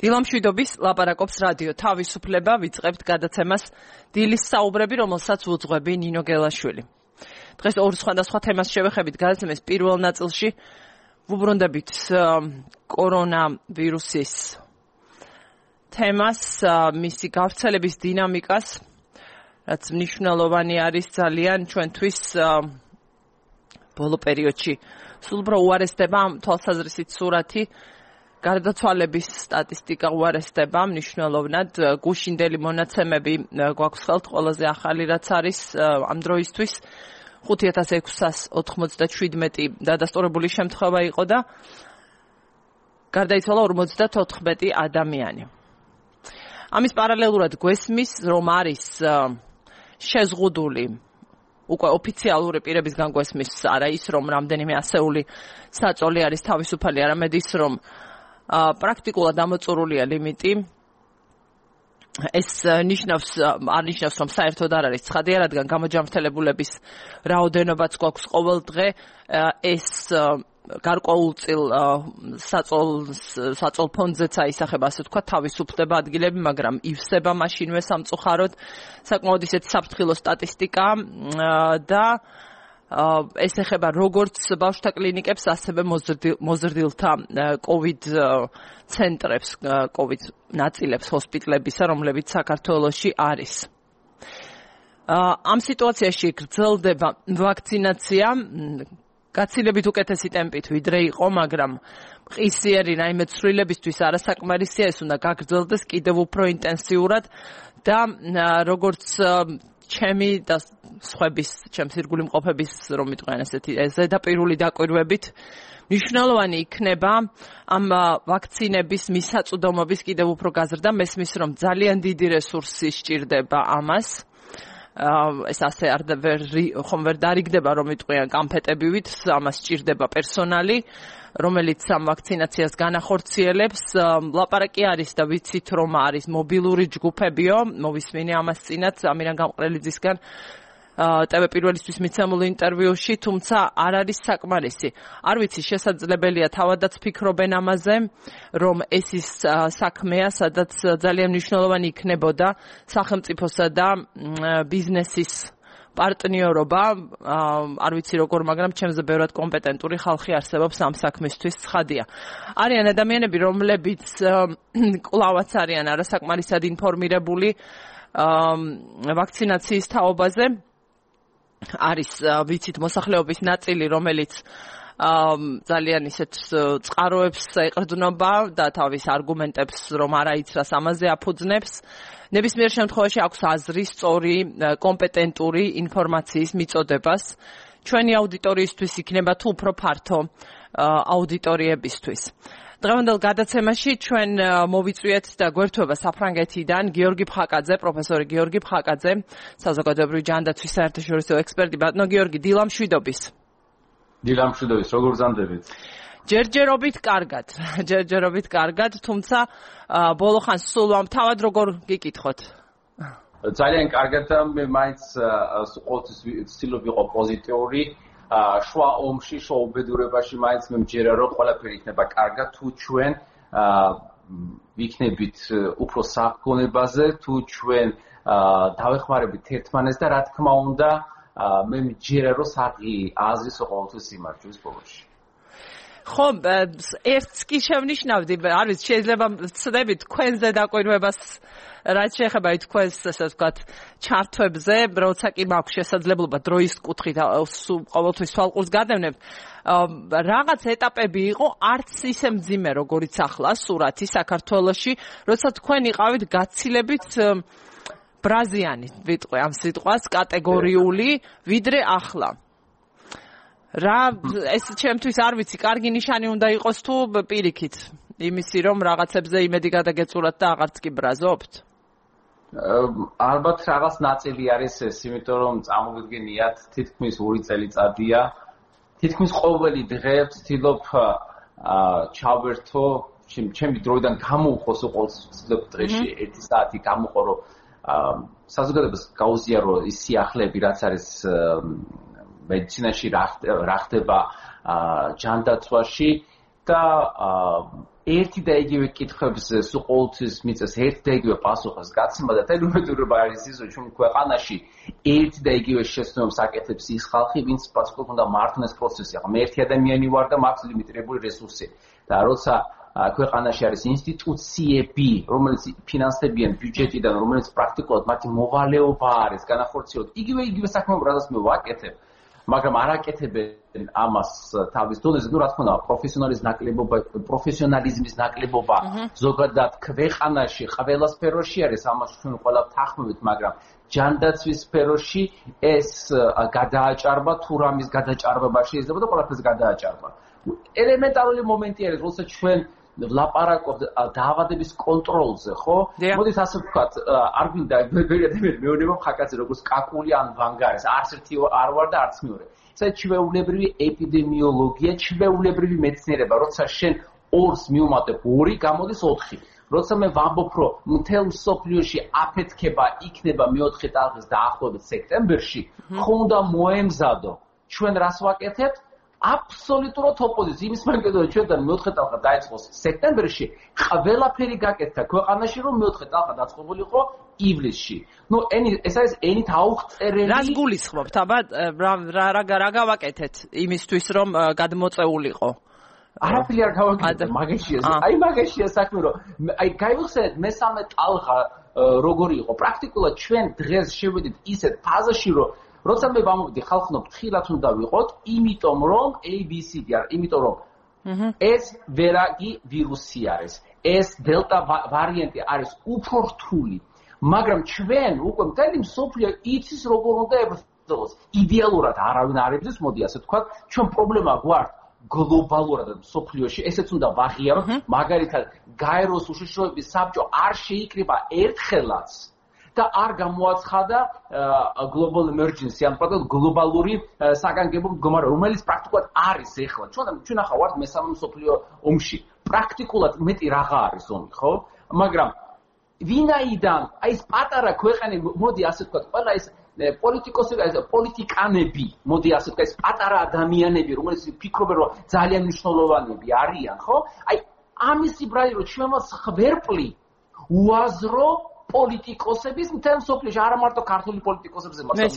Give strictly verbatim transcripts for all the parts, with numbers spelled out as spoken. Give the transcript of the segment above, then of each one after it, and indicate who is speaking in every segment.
Speaker 1: დილამშვიდობის ლაპარაკობს რადიო თავისუფლება, ვიწყებთ გადაცემას დილის საუბრები, რომელსაც უძღვები ნინო გელაშვილი. დღეს ორ სხვადასხვა თემას შევეხებით გადაცემის პირველ ნაწილში ვუბრუნდებით კორონავირუსის თემას, მისი გავრცელების დინამიკას, რაც მნიშვნელოვანი არის ძალიან ჩვენთვის ბოლო პერიოდში. სულუბრა უარესდება თვალსაზრისით სურათი, გარდაცვალების სტატისტიკა უარესდება მნიშვნელოვნად, გუშინდელი მონაცემები გვაქვს ხელთ, ყველაზე ახალი რაც არის ამ დროისთვის ხუთი ათას ექვსას ოცდაშვიდმეტი დადასტურებული შემთხვევა იყო და გარდაიცვალა ორმოცდათოთხმეტი ადამიანი. ამის პარალელურად გვესმის, რომ არის შეზღუდული უკვე ოფიციალური პირებისგან გვესმის არა ის, რომ რამდენიმე ასეული საწოლი არის თავისუფალი, არამედ ის, რომ პრაქტიკულად ამოწურულია ლიმიტი. ეს ნიშნავს, არ ნიშნავს, რომ საერთოდ არ არის ცხადია, რადგან გამოჯანმრთელებულების რაოდენობაც გვაქვს ყოველ დღე. ეს გარკვეულწილ საწოლ ფონდზეც აისახება, ასე თქვა, თავისუფლდება ადგილები, მაგრამ ივსება მაშინვე სამწუხაროდ საკმაოდ ისეთი საფრთხილო სტატისტიკა და ეს ეხება როგორც ბავშვთა კლინიკებს, ასევე მოზრდილთა კოვიდ ცენტრებს, კოვიდ ნაწილებს ჰოსპიტლებისა, რომლებიც საქართველოში არის. ამ სიტუაციაში გრძელდება ვაქცინაცია, გაცილებით უკეთესი ტემპით ვიდრე იყო, მაგრამ მყისიერი რაიმე ცვლილებისთვის არასაკმარისია, ეს უნდა გაგრძელდეს კიდევ უფრო ინტენსიურად და როგორც ჩემი და სხვების, ჩემს ირგვლივ მყოფების, რომ მიტყვიან ესეთი ზედაპირული დაკვირვებით, მნიშვნელოვანი იქნება ამ ვაქცინების მისაწვდომობის კიდევ უფრო გაზრდა. მესმის, რომ ძალიან დიდი რესურსი სჭირდება ამას. ეს ასე არ ხომ ვერ დარიგდება, რომ მიტყვიან კამფეტებივით, ამას სჭირდება პერსონალი, რომელიც ამ ვაქცინაციას განახორციელებს. ლაპარაკი არის და ვიცით, რომ არის მობილური ჯგუფებიო, მოვისმინე ამას წინათ ამირან გამყრელიძისგან ტევ პირველისთვის მიცემულ ინტერვიუში, თუმცა არ არის საკმარისი. არ ვიცი, შესაძლებელია თავადაც ფიქრობენ ამაზე, რომ ეს ის საქმეა, სადაც ძალიან მნიშვნელოვანი იქნებოდა სახელმწიფოსა და ბიზნესის პარტნიორობა, არ ვიცი როგორ, მაგრამ ჩემზე ბევრად კომპეტენტური ხალხი არსებობს ამ საქმისთვის, ცხადია. არიან ადამიანები, რომლებიც კვლავაც არიან არასაკმარისად ინფორმირებული ვაქცინაციის თაობაზე. არის ვიცით მოსახლეობის ნაწილი, რომელიც ძალიან ისეთ წყაროებს ეყრდნობა და თავის არგუმენტებს, რომ არაიცრას ამაზე აფუძნებს. ნებისმიერ შემთხვევაში აქვს აზრი სწორი, კომპეტენტური ინფორმაციის მიწოდებას ჩვენი აუდიტორიისთვის იქნება თუ უფრო ფართო აუდიტორიებისთვის. დღევანდელ გადაცემაში ჩვენ მოვიწვიეთ და გვერდთვება საფრანგეთიდან გიორგი ფხაკაძე, პროფესორი გიორგი ფხაკაძე, საზოგადოებრივი ჯანდაცვის საერთაშორისო ექსპერტი. ბატონო გიორგი, დილამშვიდობის.
Speaker 2: დილამშვიდობის, როგორ გზანდებით?
Speaker 1: ჯერჯერობით კარგად, ჯერჯერობით კარგად, თუმცა ბოლო ხანს სულ ამ თავად როგორ გიკითხოთ?
Speaker 2: ძალიან კარგად და მე მაინც ყოველთვის ვცდილობ ვიყო პოზიტიური. შუა ომში, შუა უბედურებაში მაინც მე მჯერა, რომ ყველაფერი იქნება კარგად, თუ ჩვენ ვიქნებით უფრო საფრთხონებაზე, თუ ჩვენ დავეხმარებით ერთმანეთს და რა თქმა უნდა, მე მჯერა, რომ საღი აზრის ყოველთვის იმარჯვებს ბოლოში.
Speaker 1: ხო, ერთს კი შევნიშნავდი, არ ვიცი, შეიძლება ვცდებით თქვენზე დაკვირვებას, რაც შეეხება თქვენს, ასე ვთქვათ, ჩართვებზე, როცა კი მაქვს შესაძლებლობა დროის კუთხით ყოველთვის თვალყურს გადავნებ. რაღაც ეტაპები იყო, არც ისე მძიმე, როგორიც ახლა სურათი საქართველოში, როცა თქვენ იყავით გაცილებით ბრაზიანი, ვიტყვი ამ სიტყვას, კატეგორიული, ვიდრე ახლა. რა ეს ჩემთვის არ ვიცი, კარგი ნიშანი უნდა იყოს თუ პირიქით იმისი, რომ რაღაცებზე იმედი გადაგეწურათ და აღარც კი ბრაზობთ?
Speaker 2: ალბათ რაღაც ნაწილი არის ეს, იმიტომ რომ წარმოვიდგენიათ, თითქმის ორი წელიწადია, თითქმის ყოველი დღე ვცდილობ ჩავერთო, ჩემი დროიდან გამოვხოს უყოლს ვცდილობ დღეში ერთი საათი გამოვყო, რომ საზოგადოებას გაუზიარო ის სიახლეები, რაც არის მედიცინაში რა ხდება ჯანდაცვაში და ერთი და იგივე კითხვებს სულ ყოველთვის მიწეს ერთი და იგივე პასუხს გაცემა და თანამედროვე არის ის, რომ ჩვენ ქვეყანაში ერთი და იგივე შეცდომებს აკეთებს ის ხალხი, ვინც პასუხს უნდა მართლმეს პროცესი. ახლა მე ერთი ადამიანი ვარ და მაქვს ლიმიტირებული რესურსი და როცა ქვეყანაში არის ინსტიტუციები, რომელიც ფინანსდებიან ბიუჯეტიდან, რომელიც პრაქტიკულად მათი მოვალეობა არის განახორციელოთ. იგივე იგივე საქმეები, რასაც მე ვაკეთებ, მაგრამ არ აკეთებენ ამას თავის დონეზე, ну, რა თქმა უნდა, პროფესიონალიზმის ნაკლებობა, პროფესიონალიზმის ნაკლებობა ზოგადად ქვეყანაში ყველა სფეროში არის, ამას ჩვენ ყველა ვთანხმებით, მაგრამ ჯანდაცვის სფეროში ეს გადააჭარბა, თუ რამის გადაჭარბება შეიძლება და ყველაფერს გადააჭარბა. ელემენტარული მომენტი არის, როცა ჩვენ ვლაპარაკობთ დაავადების კონტროლზე, ხო? მოდით ასე ვთქვათ, არ გვინდა მეუბნება ხაკაცი როგორც კაკული ან ვანგარის, არც ერთი არ ვარ და არც მეორე. ეს ჩვეულებრივი ეპიდემიოლოგია, ჩვეულებრივი მეცნიერება, როცა შენ ორს მიუმატებ ორი, გამოდის ოთხი. როცა მე ვამბობ, რომ მთელ მსოფლიოში აფეთქება იქნება მეოთხე ტალღის დაახლოებით სექტემბერში, ხო უნდა მოემზადო. ჩვენ რას ვაკეთებთ? აბსოლუტურად ოპოზიცია. იმის მაგალითად ჩვენთან მეოთხე ტალღა დაიწყოს სექტემბერში, ყველაფერი გაკეთდა ქვეყანაში, რომ მეოთხე ტალღა დაწყობილიყო ივლისში. ნუ ეს არის ენით აუღწერელი.
Speaker 1: რას გულისხმობთ, აბა რა რა გავაკეთეთ იმისთვის, რომ გადმოწეულიყო?
Speaker 2: არაფერი არ გავაკეთე, მაგაშია. აი მაგაშია საქმე, რომ აი გაიხსენეთ მესამე ტალღა როგორი იყო. პრაქტიკულად ჩვენ დღეს შევედით ისეთ ფაზაში, რომ როცა მე ვამბობდი ხალხო ფრთხილად უნდა ვიყოთ, იმიტომ რომ A B C D არის, იმიტომ რომ ეს ვერაგი ვირუსი არის. ეს დელტა ვარიანტი არის უფრო რთული, მაგრამ ჩვენ უკვე მთელი მსოფლიო იცის როგორ უნდა ებრძოლოს. იდეალურად არავინ არ ებრძვის, მოდი ასე ვთქვათ, ჩვენ პრობლემა გვაქვს გლობალურად მსოფლიოში, ესეც უნდა ვაღიაროთ, მაგალითად გაეროს უშიშროების საბჭო არ შეიკრიბა ერთხელაც და არ გამოაცხადა global emergency, ან პრაქტიკულად გლობალური საგანგებო მდგომარეობა, რომელიც პრაქტიკულად არის ეხლა. ჩვენ ჩვენ ახლა ვართ მესამე მსოფლიო ომში. პრაქტიკულად მეტი რაღა არის ომი, ხო? მაგრამ ვინაიდან აი ეს პატარა ქვეყანები, მოდი ასე ვთქვათ, ყველა ეს პოლიტიკოსები, პოლიტიკანები, მოდი ასე ვთქვათ, ეს პატარა ადამიანები, რომელიც ფიქრობენ, რომ ძალიან მნიშვნელოვანები არიან, ხო? აი ამისი ბრალი, რომ ჩვენ მას ხვერპლი უაზრო პოლიტიკოსების მთელ მსოფლიოში, არა მარტო ქართული პოლიტიკოსებზე,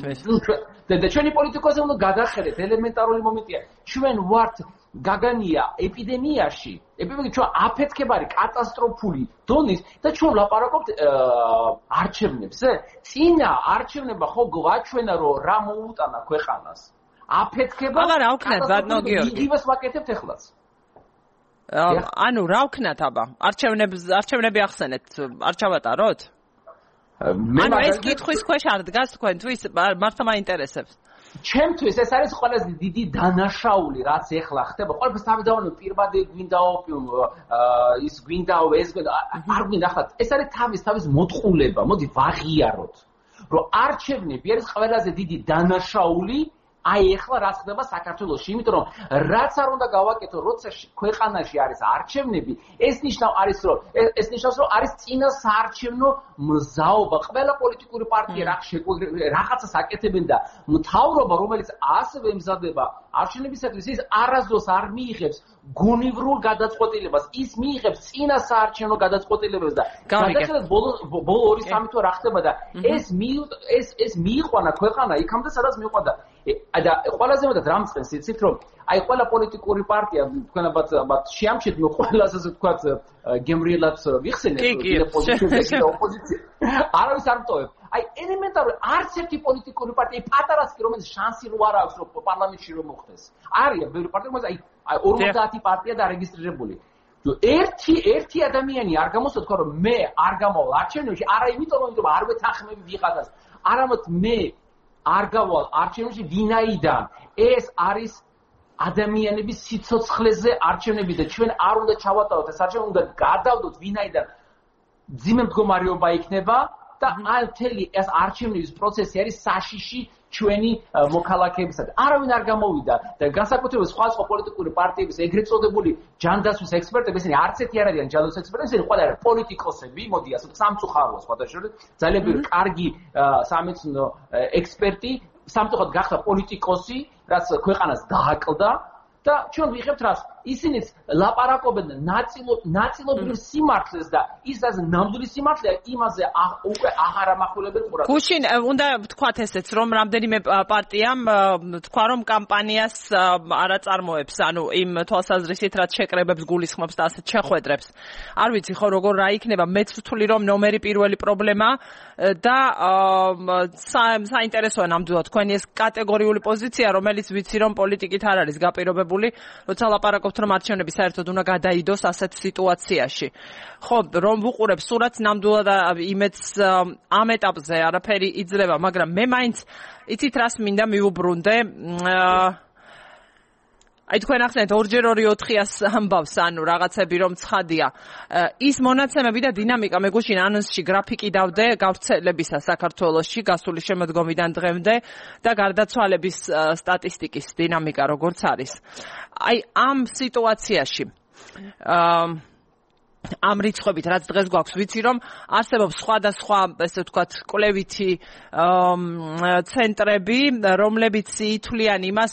Speaker 2: მაგრამ და ჩვენი პოლიტიკოსები უნდა გადახედეთ, ელემენტარული მომენტია. ჩვენ ვართ გაგანია ეპიდემიაში, ეპიდემია ჩვენ აფეთქება არის კატასტროფული დონის და ჩვენ ვლაპარაკობთ არჩევნებზე. წინა არჩევნება ხო გვაჩვენა, რომ რა მოუტანა ქვეყანას. აფეთქება.
Speaker 1: აბა რა ვქნათ, ბატონო გიორგი?
Speaker 2: იგივეს ვაკეთებთ ეხლაც.
Speaker 1: ანუ რა ვქნათ, აბა? არჩევნებს არჩევნები ახსენეთ, არ ჩავატაროთ? ანუ ეს კითხვის ქვეშ არ დგას თქვენთვის, მართლა მაინტერესებს.
Speaker 2: ჩემთვის ეს არის ყველაზე დიდი დანაშაული, რაც ეხლა ხდება. ყველაფერს თავიდანვე პირბადე გვინდაო, ის გვინდაო, ეს არ გვინდა ახლა. ეს არის თავის თავის მოტყულება. მოდი ვაღიაროთ, რომ არჩევნები არის ყველაზე დიდი დანაშაული. აი ეხლა რაც ხდება საქართველოში, იმიტომ რომ რაც არ უნდა გავაკეთო, როცა ქვეყანაში არის არჩევნები, ეს ნიშნავს არის რომ ეს ნიშნავს რომ არის წინა საარჩევნო მზაობა. ყველა პოლიტიკური პარტია რაღაცას აკეთებენ და მთავრობა, რომელიც ასევე მზადდება არჩევნებისათვის, ის არასდროს არ მიიღებს გონივრულ გადაწყვეტილებას. ის მიიღებს წინა საარჩევნო გადაწყვეტილებებს და გადახედათ ბოლო ბოლო ორი სამი თვე რა ხდება და ეს ეს ეს მიიყვანა ქვეყანა იქამდე, სადაც მიიყვანა. და ყველაზე მეტად რა მწყენს იცით, რომ აი ყველა პოლიტიკური პარტია თქვენებად აბა შეამჩნევთ მე ყველას ასე ვთქვათ გემრიელად ვიხსენეთ პოზიციაზე და ოპოზიცია. არავის არ მტოვებ. აი ელემენტარული არც ერთი პოლიტიკური პარტია პატარას კი რომელიც შანსი რო არ აქვს რომ პარლამენტში რომ მოხდეს. არიან ბევრი პარტია, მაგრამ აი ორმოცდაათი პარტია დარეგისტრირებული. ერთი ერთი ადამიანი არ გამოსვა თქვა რომ მე არ გამოვალ არჩევნებში, არა იმიტომ რომ არ ვეთანხმები ვიღაცას, არამედ მე არ გავალ არჩევნებში, ვინაიდან ეს არის ადამიანების სიცოცხლეზე არჩევნები და ჩვენ არ უნდა ჩავატაროთ ეს არჩევნები, უნდა გადავდოთ, ვინაიდან ძიმე მდგომარეობა იქნება და აი მთელი ეს არჩევნების პროცესი არის საშიში ჩვენი მოქალაქეებისა. არავინ არ გამოვიდა და განსაკუთრებით სხვა სხვა პოლიტიკური პარტიების ეგრეთ წოდებული ჯანდაცვის ექსპერტები, ისინი არც ერთი არ არიან ჯანდაცვის ექსპერტები, ისინი ყველა არიან პოლიტიკოსები, მოდი ასე სამწუხაროა სხვადასხვა, ძალიან ბევრი კარგი სამეცნიერო ექსპერტი, სამწუხაროდ გახდა პოლიტიკოსი, რაც ქვეყანას დააკლდა და ჩვენ ვიღებთ რას? ისინიც ლაპარაკობენ ნაწილობრივ სიმართლეს და ის რაც ნამდვილი სიმართლეა იმაზე უკვე აღარ ამახვილებენ ყურადღებას.
Speaker 1: გუშინ უნდა ვთქვათ ესეც რომ რამდენიმე პარტიამ თქვა რომ კამპანიას არ აწარმოებს ანუ იმ თვალსაზრისით რაც შეკრებებს გულისხმობს და ასეთ შეხვედრებს. არ ვიცი ხო როგორ რა იქნება მეც ვთვლი რომ ნომერი პირველი პრობლემა და საინტერესოა ნამდვილად თქვენი ეს კატეგორიული პოზიცია რომელიც ვიცი რომ პოლიტიკით არ არის გაპირობებული როცა ლაპარაკობთ რომ არჩევნები საერთოდ უნდა გადაიდოს ასეთ სიტუაციაში. ხო რომ ვუყურებ სურათს ნამდვილად იმედს ამ ეტაპზე არაფერი იძლევა მაგრამ მე მაინც იცით რას მინდა მივუბრუნდე აი თქვენ ახსენეთ ორჯერ ორი ოთხიას ამბავს ანუ რაღაცები რომ ცხადია ის მონაცემები და დინამიკა მე გუშინ ანონსში გრაფიკი დავდე გავრცელებისა საქართველოში გასული შემოდგომიდან დღემდე და გარდაცვალების სტატისტიკის დინამიკა როგორც არის აი ამ სიტუაციაში ამ რიცხვებით რაც დღეს გვაქვს ვიცი რომ არსებობს სხვადასხვა ესე ვთქვათ კვლევითი ცენტრები რომლებიც ითვლიან იმას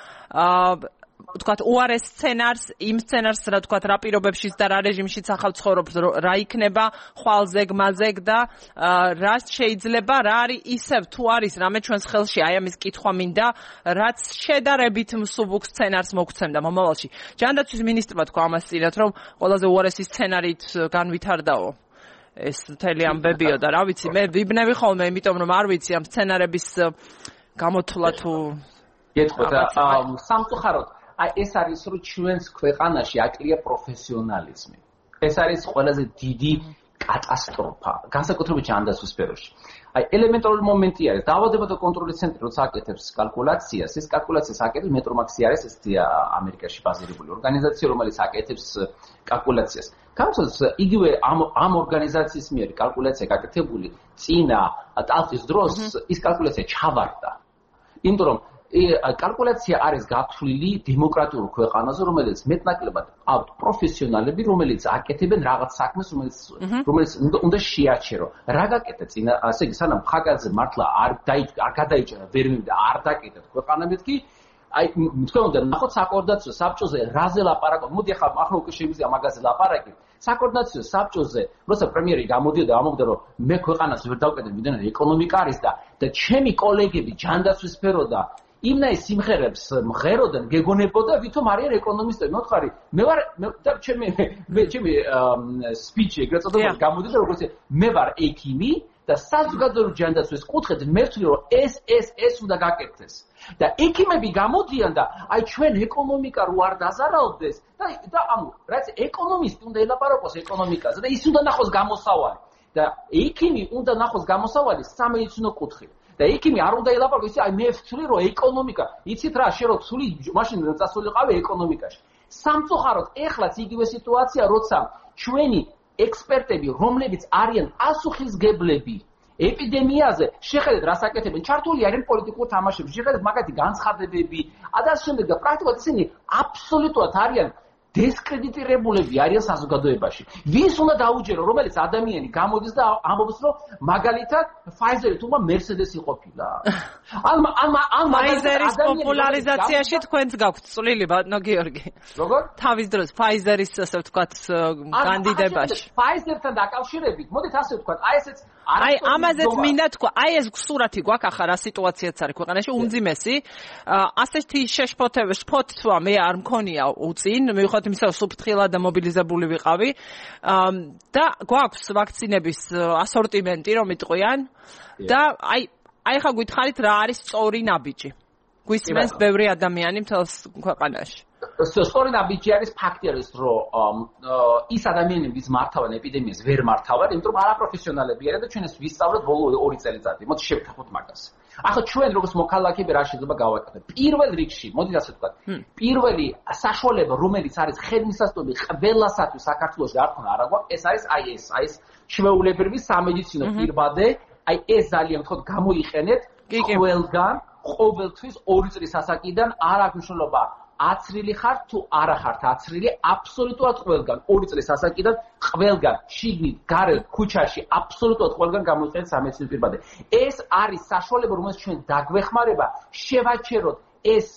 Speaker 1: ვთქვათ უარეს სცენარს იმ სცენარს რა ვთქვათ რა პირობებშიც და რა რეჟიმშიც ახალ ცხოვრობს რა იქნება ხვალზეგ მაზეგ და რაც შეიძლება რა არის ისევ თუ არის რამე ჩვენს ხელში აი ამის კითხვა მინდა რაც შედარებით მსუბუქ სცენარს მოგცემდა მომავალში ჯანდაცვის მინისტრმა თქვა ამას წინათ რომ ყველაზე უარესი სცენარით განვითარდაო ეს მთელი ამბებიო და რა ვიცი მე ვიბნევი ხოლმე იმიტომ რომ არ ვიცი ამ სცენარების გამოთვლა თუ
Speaker 2: გეტყვით სამწუხაროდ აი ეს არის რომ ჩვენს ქვეყანაში აკლია პროფესიონალიზმი. ეს არის ყველაზე დიდი კატასტროფა, განსაკუთრებით ჯანდაცვის სფეროში. აი ელემენტარული მომენტი არის, დაავადებათა კონტროლის ცენტრი როცა აკეთებს კალკულაციას, ეს კალკულაციას აკეთებს მეტრომაქსი არის ესეთი ამერიკაში ბაზირებული ორგანიზაცია, რომელიც აკეთებს კალკულაციას. გამოსცემს იგივე ამ ამ ორგანიზაციის მიერ კალკულაცია გაკეთებული წინა ტალღის დროს ის კალკულაცია ჩავარდა. იმიტომ რომ კალკულაცია არის გათვლილი დემოკრატიულ ქვეყანაზე, რომელიც მეტნაკლებად აქვთ პროფესიონალები, რომელიც აკეთებენ რაღაც საქმეს, რომელიც რომელიც უნდა შეაჩერო. რა გაკეთე წინა, ასე იგი, სანამ ხაგაძე მართლა არ არ გადაიჭერა ვერ მივიდა, არ დაკეთეთ ქვეყანა მეთქი, აი თქვენ უნდა ნახოთ საკოორდინაციო საბჭოზე რაზე ლაპარაკობ. მოდი ახლა ახლა უკვე შემიძლია მაგაზე ლაპარაკი. საკოორდინაციო საბჭოზე, როცა პრემიერი გამოდიოდა და ამბობდა, რომ მე ქვეყანას ვერ დავკეთებ, ვიდრე ეკონომიკა არის და და ჩემი კოლეგები ჯანდაცვის სფერო და იმნაის სიმღერებს მღეროდნენ, გეგონებოდა, ვითომ არიან ეკონომისტები. მოთხარი, მე ვარ და ჩემი მე ჩემი სპიჩი ეგრეთ წოდებული გამოდიოდა, როგორც მე ვარ ექიმი და საზოგადოებრივ ჯანდაცვის კუთხით მე ვთვლი, რომ ეს ეს ეს უნდა გაკეთდეს. და ექიმები გამოდიან და აი ჩვენ ეკონომიკა რო არ დაზარალდეს და და ანუ რაც ეკონომისტი უნდა ელაპარაკოს ეკონომიკაზე და ის უნდა ნახოს გამოსავალი. და ექიმი უნდა ნახოს გამოსავალი სამედიცინო კუთხით. და ექიმი არ უნდა ელაპარაკოს, იცი, აი მე ვთვლი, რომ ეკონომიკა, იცით რა, შე რო ვთვლი, მაშინ წასულიყავი ეკონომიკაში. სამწუხაროდ, ეხლაც იგივე სიტუაცია, როცა ჩვენი ექსპერტები, რომლებიც არიან პასუხისმგებლები ეპიდემიაზე, შეხედეთ რას აკეთებენ, ჩართული არიან პოლიტიკურ თამაშებში, შეხედეთ მაგათი განცხადებები, და ამ შემდეგ და პრაქტიკულად ისინი აბსოლუტურად არიან დისკრედიტირებულები არიან საზოგადოებაში. ვის უნდა დაუჯერო, რომელიც ადამიანი გამოდის და ამბობს, რომ მაგალითად Pfizer-ი თუმა Mercedes-ი ყოფილა. ან ან ან
Speaker 1: Pfizer-ის პოპულარიზაციაში თქვენც გაქვთ წვლილი, ბატონო გიორგი.
Speaker 2: როგორ?
Speaker 1: თავის დროს Pfizer-ის ასე ვთქვათ კანდიდატებაში.
Speaker 2: Pfizer-თან დაკავშირებით, მოდით ასე ვთქვათ, აი ესეც
Speaker 1: აი ამაზეც მინდა თქვა, აი ეს სურათი გვაქვს ახლა რა სიტუაციაც არის ქვეყანაში, უმძიმესი. ასეთი შეშფოთება, შფოთვა მე არ მქონია უწინ, მიუხედავად იმისა, რომ სუფრთხილად და მობილიზებული ვიყავი. და გვაქვს ვაქცინების ასორტიმენტი, რომ იტყვიან და აი აი ხა გითხარით რა არის სწორი ნაბიჯი. გვისმენს ბევრი ადამიანი მთელს ქვეყანაში.
Speaker 2: სწორი ნაბიჯი არის ფაქტი არის, რომ ის ადამიანები, ვის მართავენ ეპიდემიას, ვერ მართავენ, იმიტომ რომ არაპროფესიონალები არიან და ჩვენ ეს ვისწავლეთ ბოლო ორი წელიწადი. მოდი შევთანხმოთ მაგას. ახლა ჩვენ როგორც მოქალაქეები რა შეიძლება გავაკეთოთ? პირველ რიგში, მოდი ასე ვთქვათ, პირველი საშუალება, რომელიც არის ხელმისაწვდომი ყველასათვის საქართველოს გარკვეულ არა გვაქვს, ეს არის აი ეს, აი ეს ჩვეულებრივი სამედიცინო პირბადე, აი ეს ძალიან ვთქვათ გამოიყენეთ ყველგან, ყოველთვის ორი წლის ასაკიდან არ აქვს მნიშვნელობა აცრილი ხარ თუ არა ხართ აცრილი, აბსოლუტურად ყველგან ორი წლის ასაკიდან ყველგან შიგნით გარეთ ქუჩაში აბსოლუტურად ყველგან გამოიყენეთ სამედიცინო პირბადე. ეს არის საშუალება, რომელსაც ჩვენ დაგვეხმარება შევაჩეროთ ეს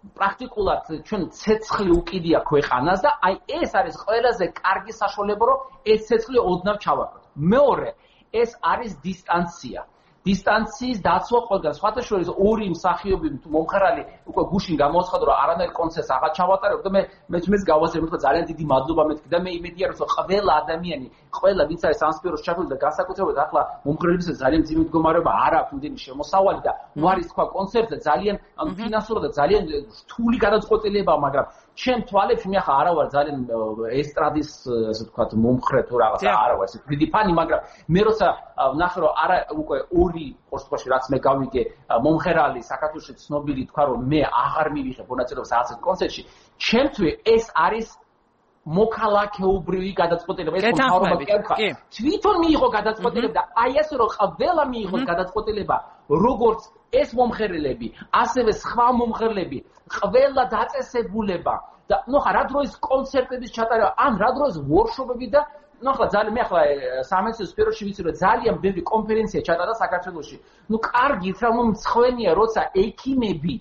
Speaker 2: პრაქტიკულად ჩვენ ცეცხლი უკიდია ქვეყანას და აი ეს არის ყველაზე კარგი საშუალება რომ ეს ცეცხლი ოდნავ ჩავაკეთოთ. მეორე, ეს არის დისტანცია. დისტანციის დაცვა ყველგან. სხვათა შორის ორი მსახიობი მომხარალი უკვე გუშინ გამოაცხადა რომ არანაირ კონცერტს აღარ ჩავატარებ და მე მე მეც გავაზრებ და ძალიან დიდი მადლობა მეთქი და მე იმედია რომ ყველა ადამიანი, ყველა ვინც არის ამ სფეროს ჩართული და განსაკუთრებით ახლა მომხმარებლის ძალიან ძიმე მდგომარეობა არ აქვს იმდენი შემოსავალი და უარის თქვა კონცერტზე ძალიან ფინანსურად და ძალიან რთული გადაწყვეტილებაა, მაგრამ ჩემ თვალებში მე ახლა არა ვარ ძალიან ესტრადის ასე ვთქვათ მომხრე თუ რაღაცა არა ვარ, დიდი ფანი, მაგრამ მე როცა ვნახე რომ არა უკვე ორი პოსტში რაც მე გავიგე მომხერალი საქართველოში ცნობილი თქვა რომ მე აღარ მივიღებ მონაწილეობას რაღაც კონცერტში, ჩემთვის ეს არის მოქალაქეობრივი გადაწყვეტილება. ეს მთავრობა კი თვითონ მიიღო გადაწყვეტილება და აი ასე რომ ყველა მიიღოს გადაწყვეტილება, როგორც ეს მომხერლები, ასევე სხვა მომხერლები, ყველა დაწესებულება და ნუ ხა რა დროის კონცერტების ჩატარება, ან რა დროის ვორქშოპები და ნუ ხა ძალიან მე ახლა სამედიცინო სფეროში ვიცი რომ ძალიან ბევრი კონფერენცია ჩატარდა საქართველოში. ნუ კარგით რა მცხვენია როცა ექიმები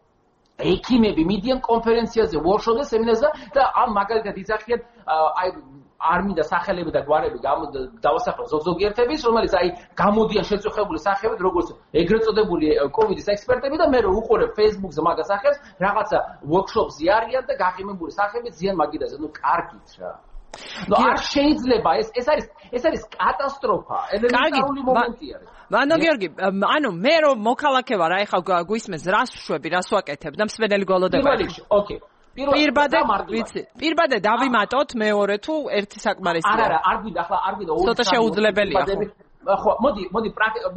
Speaker 2: ექიმები მიდიან კონფერენციაზე, ვორქშოპზე, სემინარზე და ამ მაგალითად იძახიან აი არ მინდა სახელები და გვარები დავასახელო ზოგ-ზოგიერთების, რომელიც აი გამოდიან შეწუხებული სახეებით, როგორც ეგრეთ წოდებული კოვიდის ექსპერტები და მე რო უყურებ Facebook-ზე მაგას სახელს, რაღაცა ვორქშოპზე არიან და გაღიმებული სახეებით ზიან მაგიდაზე. ნუ კარგით რა. ნუ არ შეიძლება ეს ეს არის ეს არის კატასტროფა, ელემენტარული მომენტი არის.
Speaker 1: მანო გიორგი, ანუ მე რომ მოქალაქე ვარ, აი ხა გვისმენს რას ვშვები, რას ვაკეთებ და მსმენელი გველოდება.
Speaker 2: ოკეი.
Speaker 1: პირბადე, ვიცი. პირბადე დავიმატოთ, მეორე თუ ერთი საკმარისია.
Speaker 2: არა, არა, არ გვინდა, ახლა არ გვინდა ორი.
Speaker 1: ცოტა შეუძლებელია ხო?
Speaker 2: ხო, მოდი, მოდი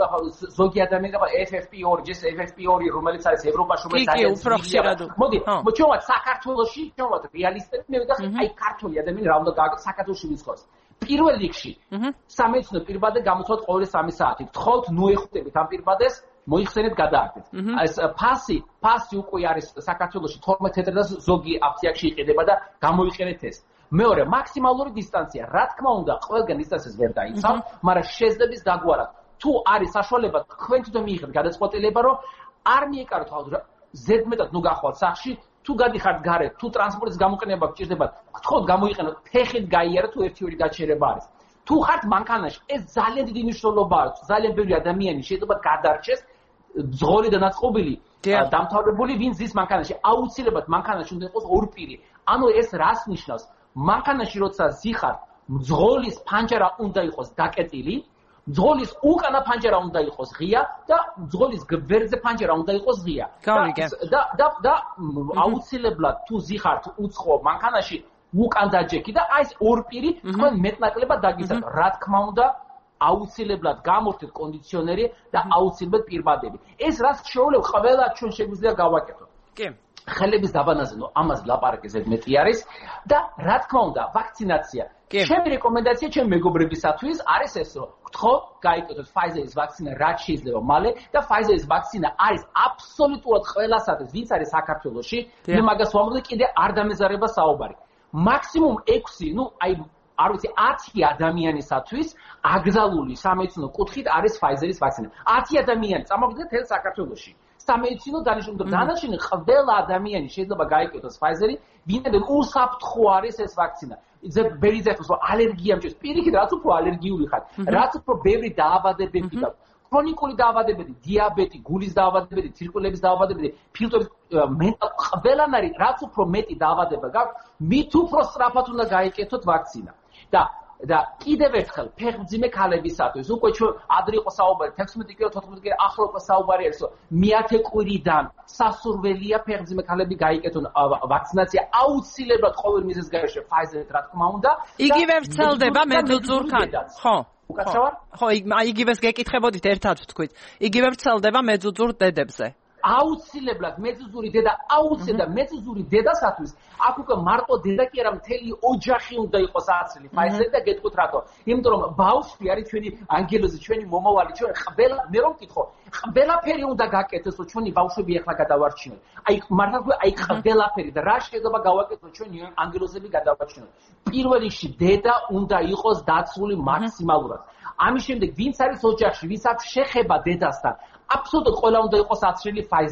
Speaker 2: ზოგი ადამიანი ეფ ეფ პი ორი, ჯეს ეფ ეფ პი ორი, რომელიც არის ევროპაში რომელიც
Speaker 1: ძალიან უფრო ხშირად.
Speaker 2: მოდი, მოჩვენოთ საქართველოში, ჩვენოთ რეალისტები, მე ვიტყვი, აი ქართული ადამიანი რა უნდა გააკეთოს საქართველოში ვიცხოვს. პირველ რიგში, სამედიცინო პირბადე გამოცვალთ ყოველი სამი საათი. გთხოვთ, ნუ ეხუტებით ამ პირბადეს, მოიხსენეთ გადაარდეთ. ეს ფასი, ფასი უკვე არის საქართველოში თორმეტ წელიწადს და ზოგი აფთიაქში იყიდება და გამოიყენეთ ეს. მეორე, მაქსიმალური დისტანცია. რა თქმა უნდა, ყველგან დისტანციას ვერ დაიცავ, მაგრამ შეძლებს დაგვარად. თუ არის საშუალება, თქვენ თვითონ მიიღეთ გადაწყვეტილება, რომ არ მიეკაროთ ხალხს, ზედმეტად ნუ გახვალთ სახში, თუ გადიხართ გარეთ, თუ ტრანსპორტის გამოყენება გჭირდებათ, გთხოვთ გამოიყენოთ, ფეხით გაიარეთ, თუ ერთი-ორი გაჩერება არის. თუ ხართ მანქანაში, ეს ძალიან დიდი მნიშვნელობა აქვს. ძალიან ბევრი ადამიანი შეიძლება გადარჩეს ძღოლი და ნაწყობილი დამთავრებული, ვინ ზის მანქანაში. აუცილებლად მანქანაში უნდა იყოს ორ პირი. ანუ ეს რას ნიშნავს? მანქანაში როცა ზიხარ, ძღოლის ფანჯარა უნდა იყოს დაკეტილი, ძღოლის უკანა ფანჯარა უნდა იყოს ღია და ძღოლის გვერდზე ფანჯარა უნდა იყოს ღია. და და და აუცილებლად თუ ზიხართ უცხო მანქანაში უკან დაჯექი და აი ეს ორ პირი თქვენ მეტნაკლებად დაგისახთ. რა თქმა უნდა, აუცილებლად გამორთეთ კონდიციონერი და აუცილებლად პირბადები. ეს რაც შეუძლია ყველა ჩვენ შეგვიძლია გავაკეთოთ.
Speaker 1: კი.
Speaker 2: ხელების დაბანაზე, ნუ ამას ლაპარაკი ზედმეტი არის და რა თქმა უნდა, ვაქცინაცია. ჩემი რეკომენდაცია ჩემ მეგობრებისათვის არის ეს, რომ გთხოვ, გაიკეთოთ Pfizer-ის ვაქცინა რაც შეიძლება მალე და Pfizer-ის ვაქცინა არის აბსოლუტურად ყველასათვის, ვინც არის საქართველოში, მე მაგას ვამბობ და კიდე არ დამეზარება საუბარი. მაქსიმუმ ექვსი, ნუ აი არ ვიცი, ათი ადამიანისათვის აკრძალული სამედიცინო კუთხით არის Pfizer-ის ვაქცინა. ათი ადამიანი წამოვიდნენ თელ საქართველოში. სამედიცინო დანიშნულება დანარჩენი ყველა ადამიანი შეიძლება გაიკეთოს Pfizer-ი, ვინმე უსაფრთხო არის ეს ვაქცინა. ზე ბერიძებს რომ ალერგია მჭირს, პირიქით რაც უფრო ალერგიული ხარ, რაც უფრო ბევრი დაავადებები გაქვს. ქრონიკული დაავადებები, დიაბეტი, გულის დაავადებები, ცირკულების დაავადებები, ფილტვების მენტალ ყველანაირი რაც უფრო მეტი დაავადება გაქვს, მით უფრო სწრაფად უნდა გაიკეთოთ ვაქცინა. და და კიდევ ერთხელ ფეხმძიმე ქალებისათვის უკვე ჩვენ ადრე იყო საუბარი თექვსმეტი კილო თოთხმეტი კილო ახლა უკვე საუბარი არის რომ მეათე კვირიდან სასურველია ფეხმძიმე ქალები გაიკეთონ ვაქცინაცია აუცილებლად ყოველ მიზეზს გარეშე Pfizer-ით რა თქმა უნდა
Speaker 1: იგივე ვრცელდება მეძუძურთან ხო
Speaker 2: უკაცრავად
Speaker 1: ხო იგივეს გეკითხებოდით ერთად ვთქვით იგივე ვრცელდება მეძუძურ დედებზე
Speaker 2: აუცილებლად მეძუძური დედა აუცილებლად მეძუძური დედასათვის აქ უკვე მარტო დედა კი არა მთელი ოჯახი უნდა იყოს აცლი Pfizer და გეტყვით რატო იმიტომ რომ ბავშვი არის ჩვენი ანგელოზი ჩვენი მომავალი ჩვენ ყველა მე რომ მკითხო ყველაფერი უნდა გაკეთოს რომ ჩვენი ბავშვები ახლა გადავარჩინოთ აი მართლა აი ყველაფერი და რა შეიძლება გავაკეთოთ ჩვენი ანგელოზები გადავარჩინოთ პირველ რიგში დედა უნდა იყოს დაცული მაქსიმალურად ამის შემდეგ ვინც არის ოჯახში ვინც აქვს შეხება დედასთან აბსოლუტურად ყველა უნდა იყოს აცრილი Pfizer-ით.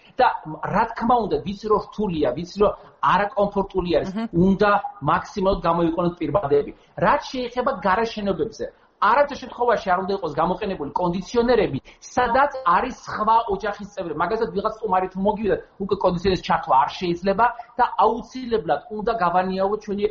Speaker 2: და რა თქმა უნდა, ვიცი რომ რთულია, ვიცი რომ არაკომფორტული არის, უნდა მაქსიმალურად გამოიყენოთ პირბადები. რაც შეეხება გარშენობებზე, არავითარ შემთხვევაში არ უნდა იყოს გამოყენებული კონდიციონერები, სადაც არის სხვა ოჯახის წევრები. მაგალითად, ვიღაც სტუმარი თუ მოგივიდათ, უკვე კონდიციონერის ჩართვა არ შეიძლება და აუცილებლად უნდა გავანიავოთ ჩვენი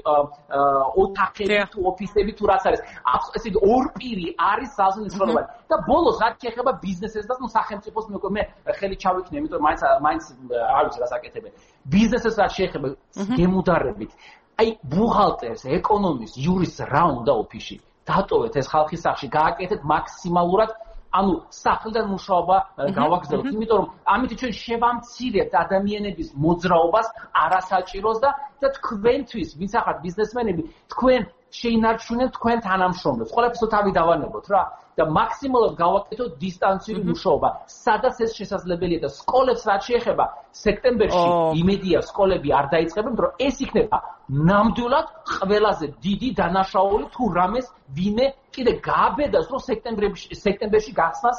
Speaker 2: ოთახები თუ ოფისები თუ რაც არის. ესე იგი, ორ პირი არის ძალზე მნიშვნელოვანი. და ბოლოს რაც შეეხება ბიზნესებს და სახელმწიფოს მე ხელი ჩავიქნე, იმიტომ მაინც მაინც არ ვიცი რას აკეთებენ. ბიზნესებს რაც შეეხება გემუდარებით, აი ბუღალტერს, ეკონომისტს, იურისტს რა უნდა ოფისში? დატოვეთ ეს ხალხის სახში, გააკეთეთ მაქსიმალურად, ანუ სახლიდან მუშაობა გავაგრძელოთ, იმიტომ რომ ამით ჩვენ შევამცირებთ ადამიანების მოძრაობას არასაჭიროს და და თქვენთვის, ვინც ახლა ბიზნესმენები, თქვენ შეინარჩუნეთ თქვენ თანამშრომლებს. ყველაფერს თავი დავანებოთ რა და მაქსიმალურად გავაკეთოთ დისტანციური მუშაობა. სადაც ეს შესაძლებელია და სკოლებს რაც შეეხება, სექტემბერში იმედია სკოლები არ დაიწყებენ, რომ ეს იქნება ნამდვილად ყველაზე დიდი დანაშაული თუ რამეს ვინმე კიდე გააბედას, რომ სექტემბერში სექტემბერში გახსნას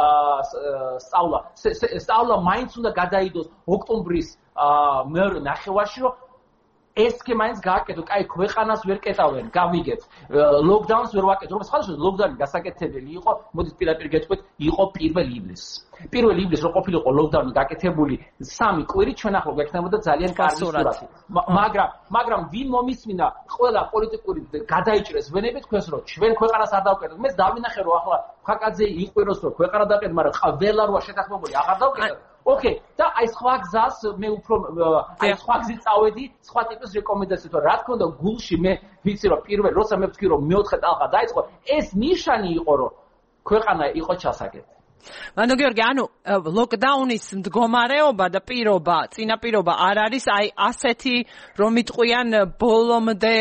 Speaker 2: სწავლა. სწავლა მაინც უნდა გადაიდოს ოქტომბრის მეორე ნახევარში, რომ ეს კი მაინც გააკეთო, კაი ქვეყანას ვერ კეტავენ, გავიგეთ. ლოკდაუნს ვერ ვაკეთო, რომ სხვადასხვა ლოკდაუნი გასაკეთებელი იყო, მოდით პირდაპირ გეტყვით, იყო პირველ ივლისს. პირველ ივლისს რო ყოფილიყო ლოკდაუნი გაკეთებული სამი კვირი, ჩვენ ახლა გვექნებოდა ძალიან კარგი სურათი. მაგრამ, მაგრამ ვინ მომისმინა ყველა პოლიტიკური გადაიჭრეს ვენები თქვენს რომ ჩვენ ქვეყანას არ დავკეთოთ. მე დავინახე რომ ახლა ხაკაძე იყვიროს რომ ქვეყანა დაკეთდა, მაგრამ ყველა როა შეთანხმებული აღარ დავკეთოთ. ოკეი, და აი სხვა გზას მე უფრო აი სხვა გზით წავედი, სხვა ტიპის რეკომენდაციით, რა თქმა უნდა, გულში მე ვიცი რომ პირველ როცა მე ვთქვი რომ მეოთხე ტალღა დაიწყო, ეს ნიშანი იყო რომ ქვეყანა იყო ჩასაგები.
Speaker 1: მანდო გიორგი, ანუ ლოკდაუნის მდგომარეობა და პირობა, წინაპირობა არ არის აი ასეთი რომ იტყვიან ბოლომდე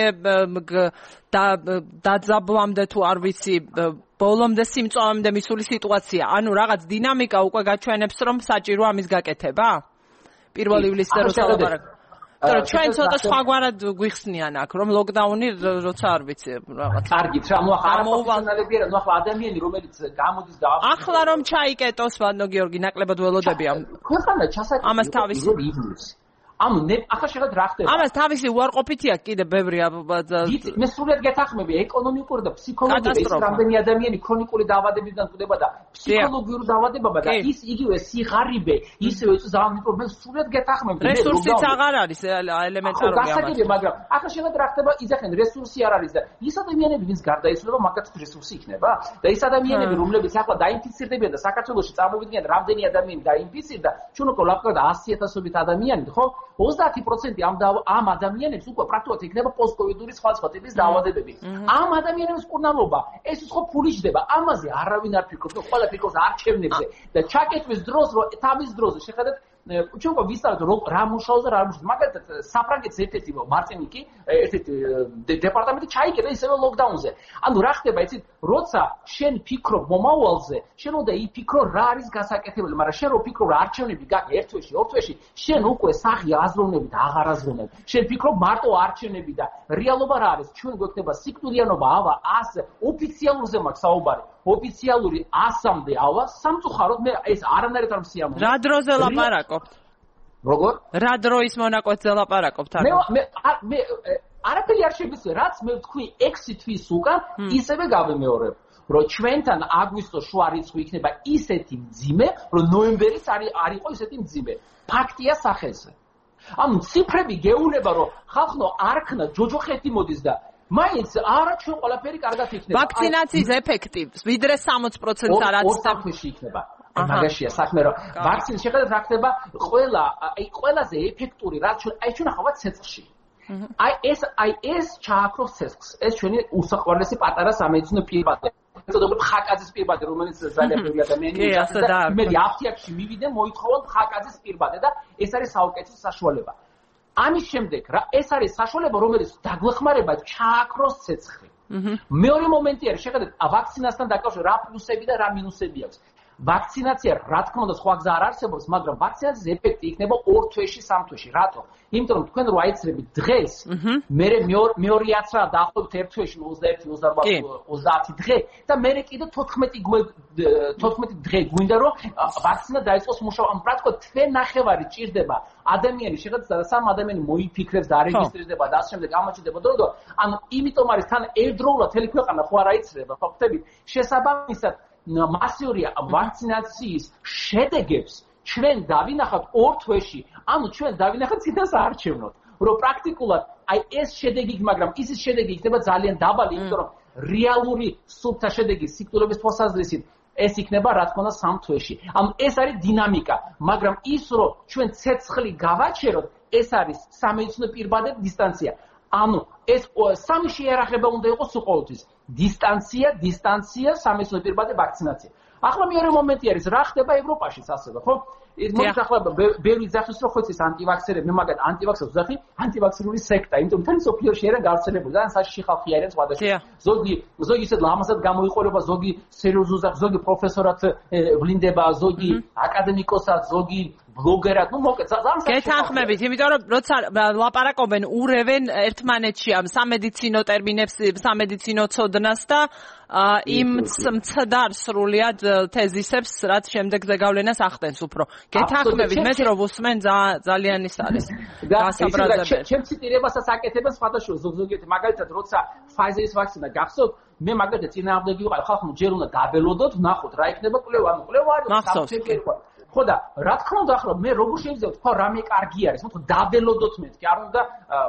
Speaker 1: და დაძაბვამდე თუ არ ვიცი ბოლომდე სიმწვავემდე მისული სიტუაცია. ანუ რაღაც დინამიკა უკვე გაჩვენებს რომ საჭირო ამის გაკეთება? პირველ ივლისს როცა ლაპარაკობ. თორე ჩვენ ცოტა სხვაგვარად გვიხსნიან აქ რომ ლოკდაუნი როცა არ ვიცი რაღაც.
Speaker 2: კარგით რა, ნუ ახლა არაფრთანალები არა, ნუ ახლა ადამიანი რომელიც გამოდის და
Speaker 1: ახლა რომ ჩაიკეტოს მანდო გიორგი ნაკლებად ველოდებია.
Speaker 2: ქვეყანა ჩასაკეთე.
Speaker 1: ამას თავისი
Speaker 2: ივლისი. ამ ახლა შეხედათ რა ხდება.
Speaker 1: ამას თავისი უარყოფითი აქვს კიდე ბევრი
Speaker 2: იცი, მე სრულად გეთახმები ეკონომიკური და ფსიქოლოგიური ეს რამდენი ადამიანი ქრონიკული დაავადებიდან გვდება და ფსიქოლოგიური დაავადებობა და ის იგივე სიღარიბე ისევე ეს ზამთრის პრობლემას სრულად გეთახმები.
Speaker 1: რესურსიც აღარ არის ელემენტარული ამას.
Speaker 2: გასაგებია, მაგრამ ახლა შეხედათ რა ხდება, იძახენ რესურსი არ არის და ის ადამიანები ვინც გარდაიცვალება, მაგათაც რესურსი იქნება და ის ადამიანები რომლებიც ახლა დაინფიცირდებიან და საქართველოში წარმოვიდგინეთ რამდენი ადამიანი დაინფიცირდა, ჩვენ უკვე ლაპარაკობთ ასი ათასობით ადამიანით, ხო? ოცდაათი პროცენტი ამ ამ ადამიანებს უკვე პრაქტიკულად იქნება პოსტკოვიდური სხვადასხვა ტიპის დაავადებები. ამ ადამიანებს კურნალობა, ეს ხო ფული ჯდება, ამაზე არავინ არ ფიქრობს, ყველა ფიქრობს არჩევნებზე და ჩაკეტვის დროს, რომ თავის დროზე შეხედეთ ჩვენ უკვე ვისწავლეთ რომ რა მუშაობს და რა არ მუშაობს. მაგალითად საფრანგეთის ერთ-ერთი მარტინიკი, ერთ-ერთი დეპარტამენტი ჩაიკეტა ისევე ლოკდაუნზე. ანუ რა ხდება, იცით, როცა შენ ფიქრობ მომავალზე, შენ უნდა იფიქრო რა არის გასაკეთებელი, მაგრამ შენ რო ფიქრობ რა არჩევნები გაქვს ერთ თვეში, ორ თვეში, შენ უკვე სახი აზროვნები და აღარ აზროვნები. შენ ფიქრობ მარტო არჩევნები და რეალობა რა არის? ჩვენ გვექნება სიკვდილიანობა, ავა, ას ოფიციალურზე მაქვს საუბარი. ოფიციალური ასამდე ავა სამწუხაროდ მე ეს არანაირად არ მსიამოვნებთ.
Speaker 1: რა დროზე ლაპარაკობთ?
Speaker 2: როგორ?
Speaker 1: რა დროის მონაკვეთზე ლაპარაკობთ?
Speaker 2: მე მე მე არაფერი არ შემიძლია, რაც მე ვთქვი ექვსი თვის უკან, ისევე გავემეორებ, რომ ჩვენთან აგვისტოს შუა რიცხვი იქნება ისეთი მძიმე, რომ ნოემბერის არ არ იყო ისეთი მძიმე. ფაქტია სახეზე. ანუ ციფრები გეუბნება, რომ ხალხო არ ქნა ჯოჯოხეთი მოდის და მაინც არა ჩვენ ყველაფერი კარგად იქნება.
Speaker 1: ვაქცინაციის ეფექტი ვიდრე სამოცი პროცენტს არ არის
Speaker 2: საფრთხეში იქნება. მაგაშია საქმე რომ ვაქცინის შეხედათ რა ხდება, ყველა აი ყველაზე ეფექტური რაც ჩვენ აი ჩვენ ახლა ცეცხლში. აი ეს აი ეს ჩააქროს ცეცხლს. ეს ჩვენი უსაყვარლესი პატარა სამედიცინო პირბადე. ეცოდები ხაკაძის პირბადე, რომელიც ძალიან ბევრი ადამიანია და მე აფთიაქში მივიდე, მოითხოვოთ ხაკაძის პირბადე და ეს არის საუკეთესო საშუალება. ამის შემდეგ რა ეს არის საშუალება რომელიც დაგვეხმარება ჩააქროს ცეცხლი. მეორე მომენტი არის შეხედეთ ვაქცინასთან დაკავშირებით რა პლუსები და რა მინუსები აქვს. ვაქცინაცია რა თქმა უნდა სხვა გზა არ არსებობს, მაგრამ ვაქცინაციის ეფექტი იქნება ორ თვეში, სამ თვეში. რატო? იმიტომ რომ თქვენ რო აიცრებით დღეს, მე მეორე აცრა დაახლოებით ერთ თვეში ოცდაერთი ოცდაათი დღე და მე კიდე თოთხმეტი დღე გვინდა რომ ვაქცინა დაიწყოს მუშაობა. ამ პრაქტიკულად თვე ნახევარი ჭირდება ადამიანი შეხედა სამ ადამიანი მოიფიქრებს და არეგისტრირდება და ასე შემდეგ ამაჩნდება დრო და ანუ იმიტომ არის თან ერთდროულად მთელი ქვეყანა ხო არ აიცრება ფაქტები შესაბამისად მასიური ვაქცინაციის შედეგებს ჩვენ დავინახავთ ორ თვეში ანუ ჩვენ დავინახავთ წინას არჩევნოთ რომ პრაქტიკულად აი ეს შედეგი მაგრამ ის შედეგი იქნება ძალიან დაბალი იმიტომ რომ რეალური სულთა შედეგი სიკვდილების თვალსაზრისით ეს იქნება რა თქმა უნდა სამ თვეში. ანუ ეს არის დინამიკა, მაგრამ ის რომ ჩვენ ცეცხლი გავაჩეროთ, ეს არის სამედიცინო პირბადე დისტანცია. ანუ ეს სამი შეერახება უნდა იყოს უყოველთვის. დისტანცია, დისტანცია, სამედიცინო პირბადე ვაქცინაცია. ახლა მეორე მომენტი არის, რა ხდება ევროპაშიც ასევე, ხო? მოდი ახლა ბევრი ძახის რო ხოცის ანტივაქსერები, მე მაგათ ანტივაქსერებს ვძახი, ანტივაქსერული სექტა, იმიტომ რომ სოფლიოში არა გავრცელებული, ძალიან საშიში ხალხი არიან სხვადასხვა. ზოგი ზოგი ისეთ ლამაზად გამოიყურება, ზოგი სერიოზულად, ზოგი პროფესორად ვლინდება, ზოგი აკადემიკოსად, ზოგი ბლოგერად, ну მოკლედ ძალიან
Speaker 1: გეთანხმებით, იმიტომ რომ როცა ლაპარაკობენ ურევენ ერთმანეთში ამ სამედიცინო ტერმინებს, სამედიცინო ცოდნას და იმ მცდარ სრულიად თეზისებს, რაც შემდეგზე გავლენას ახდენს უფრო. გეთანხმებით, მეც რო ვუსმენ ძალიან ის არის.
Speaker 2: გასაბრაზებელი. ჩემ ციტირებასაც აკეთებენ სხვადასხვა ზოგ-ზოგიერთი, მაგალითად, როცა Pfizer-ის ვაქცინა გახსოვთ, მე მაგალითად წინააღმდეგი ვიყავ, ხალხმა ჯერ უნდა დაბელოდოთ, ნახოთ რა იქნება კვლევა, კვლევა არის საფრთხე. ხო და რა თქმა უნდა ახლა მე როგორ შეიძლება თქვა რამე კარგი არის მოთქო დაბელოდოთ მეთქი არ უნდა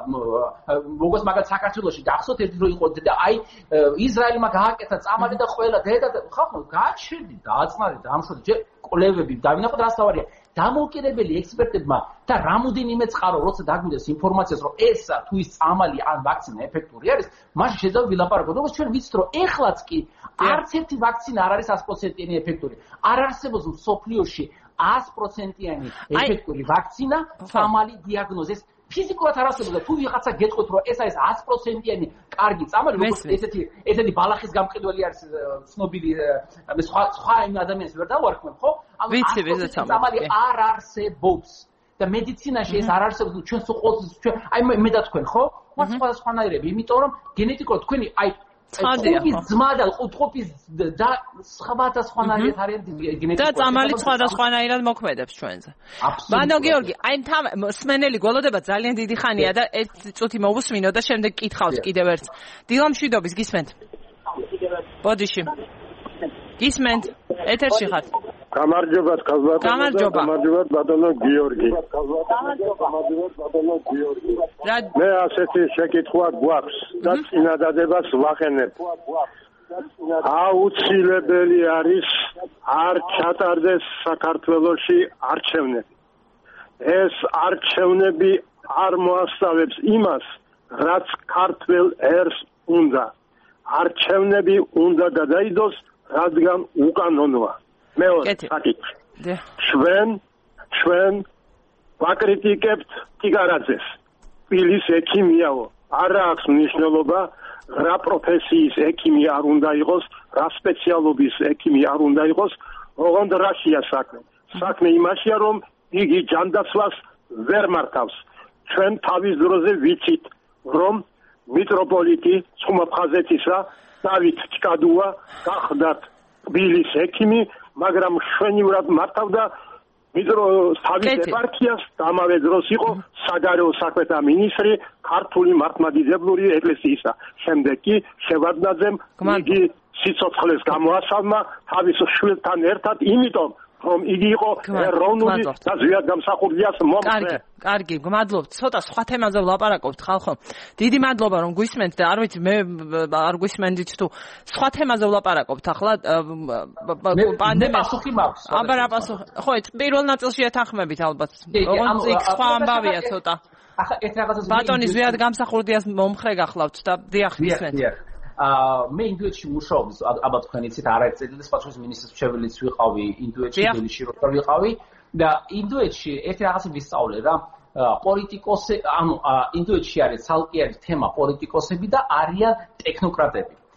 Speaker 2: როგორც მაგალ საქართველოში გახსოვთ ერთი დრო იყო და აი ისრაელმა გააკეთა წამალი და ყველა დედა ხალხო გააჩერდი დააწნარი დამშვიდი ჯერ კვლევები დავინახოთ რა თავარია დამოუკიდებელი ექსპერტებმა და რამოდენიმე წყარო როცა დაგვიდეს ინფორმაციას რომ ესა თუ ის წამალი ან ვაქცინა ეფექტური არის მაშინ შეიძლება ვილაპარაკოთ როგორც ჩვენ ვიცით რომ ეხლაც კი არც ერთი ვაქცინა არ არის sto პროცენტიანი ეფექტური არ არსებობს მსოფლიოში sto პროცენტიანი ეფექტური ვაქცინა წამალი დიაგნოზის ფიზიკურად არ არსებობს და თუ ვიღაცა გეტყვით რომ ეს არის sto პროცენტიანი კარგი წამალი როგორც ესეთი ესეთი ბალახის გამყიდველი არის ცნობილი სხვა სხვა ადამიანს ვერ დავარქმევ ხო
Speaker 1: ანუ
Speaker 2: წამალი არ არსებობს და მედიცინაში ეს არ არსებობს ჩვენ სულ ჩვენ აი მე და თქვენ ხო სხვა სხვადასხვანაირები იმიტომ რომ გენეტიკურად თქვენი აი ყუთყობის ძმა და ყუთყობის და სხვადასხვანაირად არიან გენეტიკურად
Speaker 1: და წამალი სხვადასხვანაირად მოქმედებს ჩვენზე. ბანო გიორგი, აი მსმენელი გველოდება ძალიან დიდი ხანია და ერთი წუთი მოვუსმინო და შემდეგ კითხავს კიდევ ერთს. დილამშვიდობის გისმენთ? ბოდიში. გისმენთ? ეთერში ხართ?
Speaker 3: გამარჯობა,
Speaker 1: გამარჯობა.
Speaker 3: გამარჯობა, ბატონო გიორგი. გამარჯობა, ბატონო გიორგი. მე ასეთი შეკითხვა გვაქვს და წინადადებას ვახენებ. აუცილებელი არის არ ჩატარდეს საქართველოში არჩევნები. ეს არჩევნები არ მოასწავებს იმას, რაც ქართველ ერს უნდა. არჩევნები უნდა გადაიდოს, რადგან უკანონოა. მეორე საკითხი. ჩვენ ჩვენ ვაკრიტიკებთ ტიგარაძეს. პილის ექიმიაო, არ აქვს მნიშვნელობა რა პროფესიის ექიმი არ უნდა იყოს, რა სპეციალობის ექიმი არ უნდა იყოს, ოღონდ რაშია საქმე. საქმე იმაშია, რომ იგი ჯანდაცვას ვერ მართავს. ჩვენ თავის დროზე ვიცით, რომ მიტროპოლიტი ხუმაფხაზეთისა დავით ჭკადუა გახდათ თბილის ექიმი, მაგრამ შვენივრად მართავდა მიტრო თავის ეპარქიას და ამავე დროს იყო საგარეო საქმეთა მინისტრი ქართული მართლმადიდებლური ეკლესიისა. შემდეგ კი შევარდნაძემ იგი სიცოცხლეს გამოასალმა თავის შვილთან ერთად, იმიტომ რომ იგი იყო ეროვნული და ზვიად გამსახურდიას მომხრე.
Speaker 1: კარგი, გმადლობთ. ცოტა სხვა თემაზე ვლაპარაკობთ, ხალხო. დიდი მადლობა რომ გვისმენთ და არ ვიცი მე არ გვისმენდით თუ სხვა თემაზე ვლაპარაკობთ ახლა პანდემია. აბა რა პასუხი? ხო, პირველ ნაწილში ეთანხმებით ალბათ. ოღონდ იქ სხვა ამბავია ცოტა.
Speaker 2: ახლა ეს რაღაცას
Speaker 1: ბატონი ზვიად გამსახურდიას მომხრე გახლავთ და დიახ ვისმენთ.
Speaker 2: მე ინდუეთში მუშაობს, აბა თქვენ იცით, არაერთ წელიწადს პატრონის მინისტრის მრჩეველიც ვიყავი ინდუეთში, თბილისში რო ვიყავი და ინდუეთში ერთი რაღაცა ვისწავლე რა, პოლიტიკოსი, ანუ ინდუეთში არის ცალკე არის თემა პოლიტიკოსები და არიან ტექნოკრატები.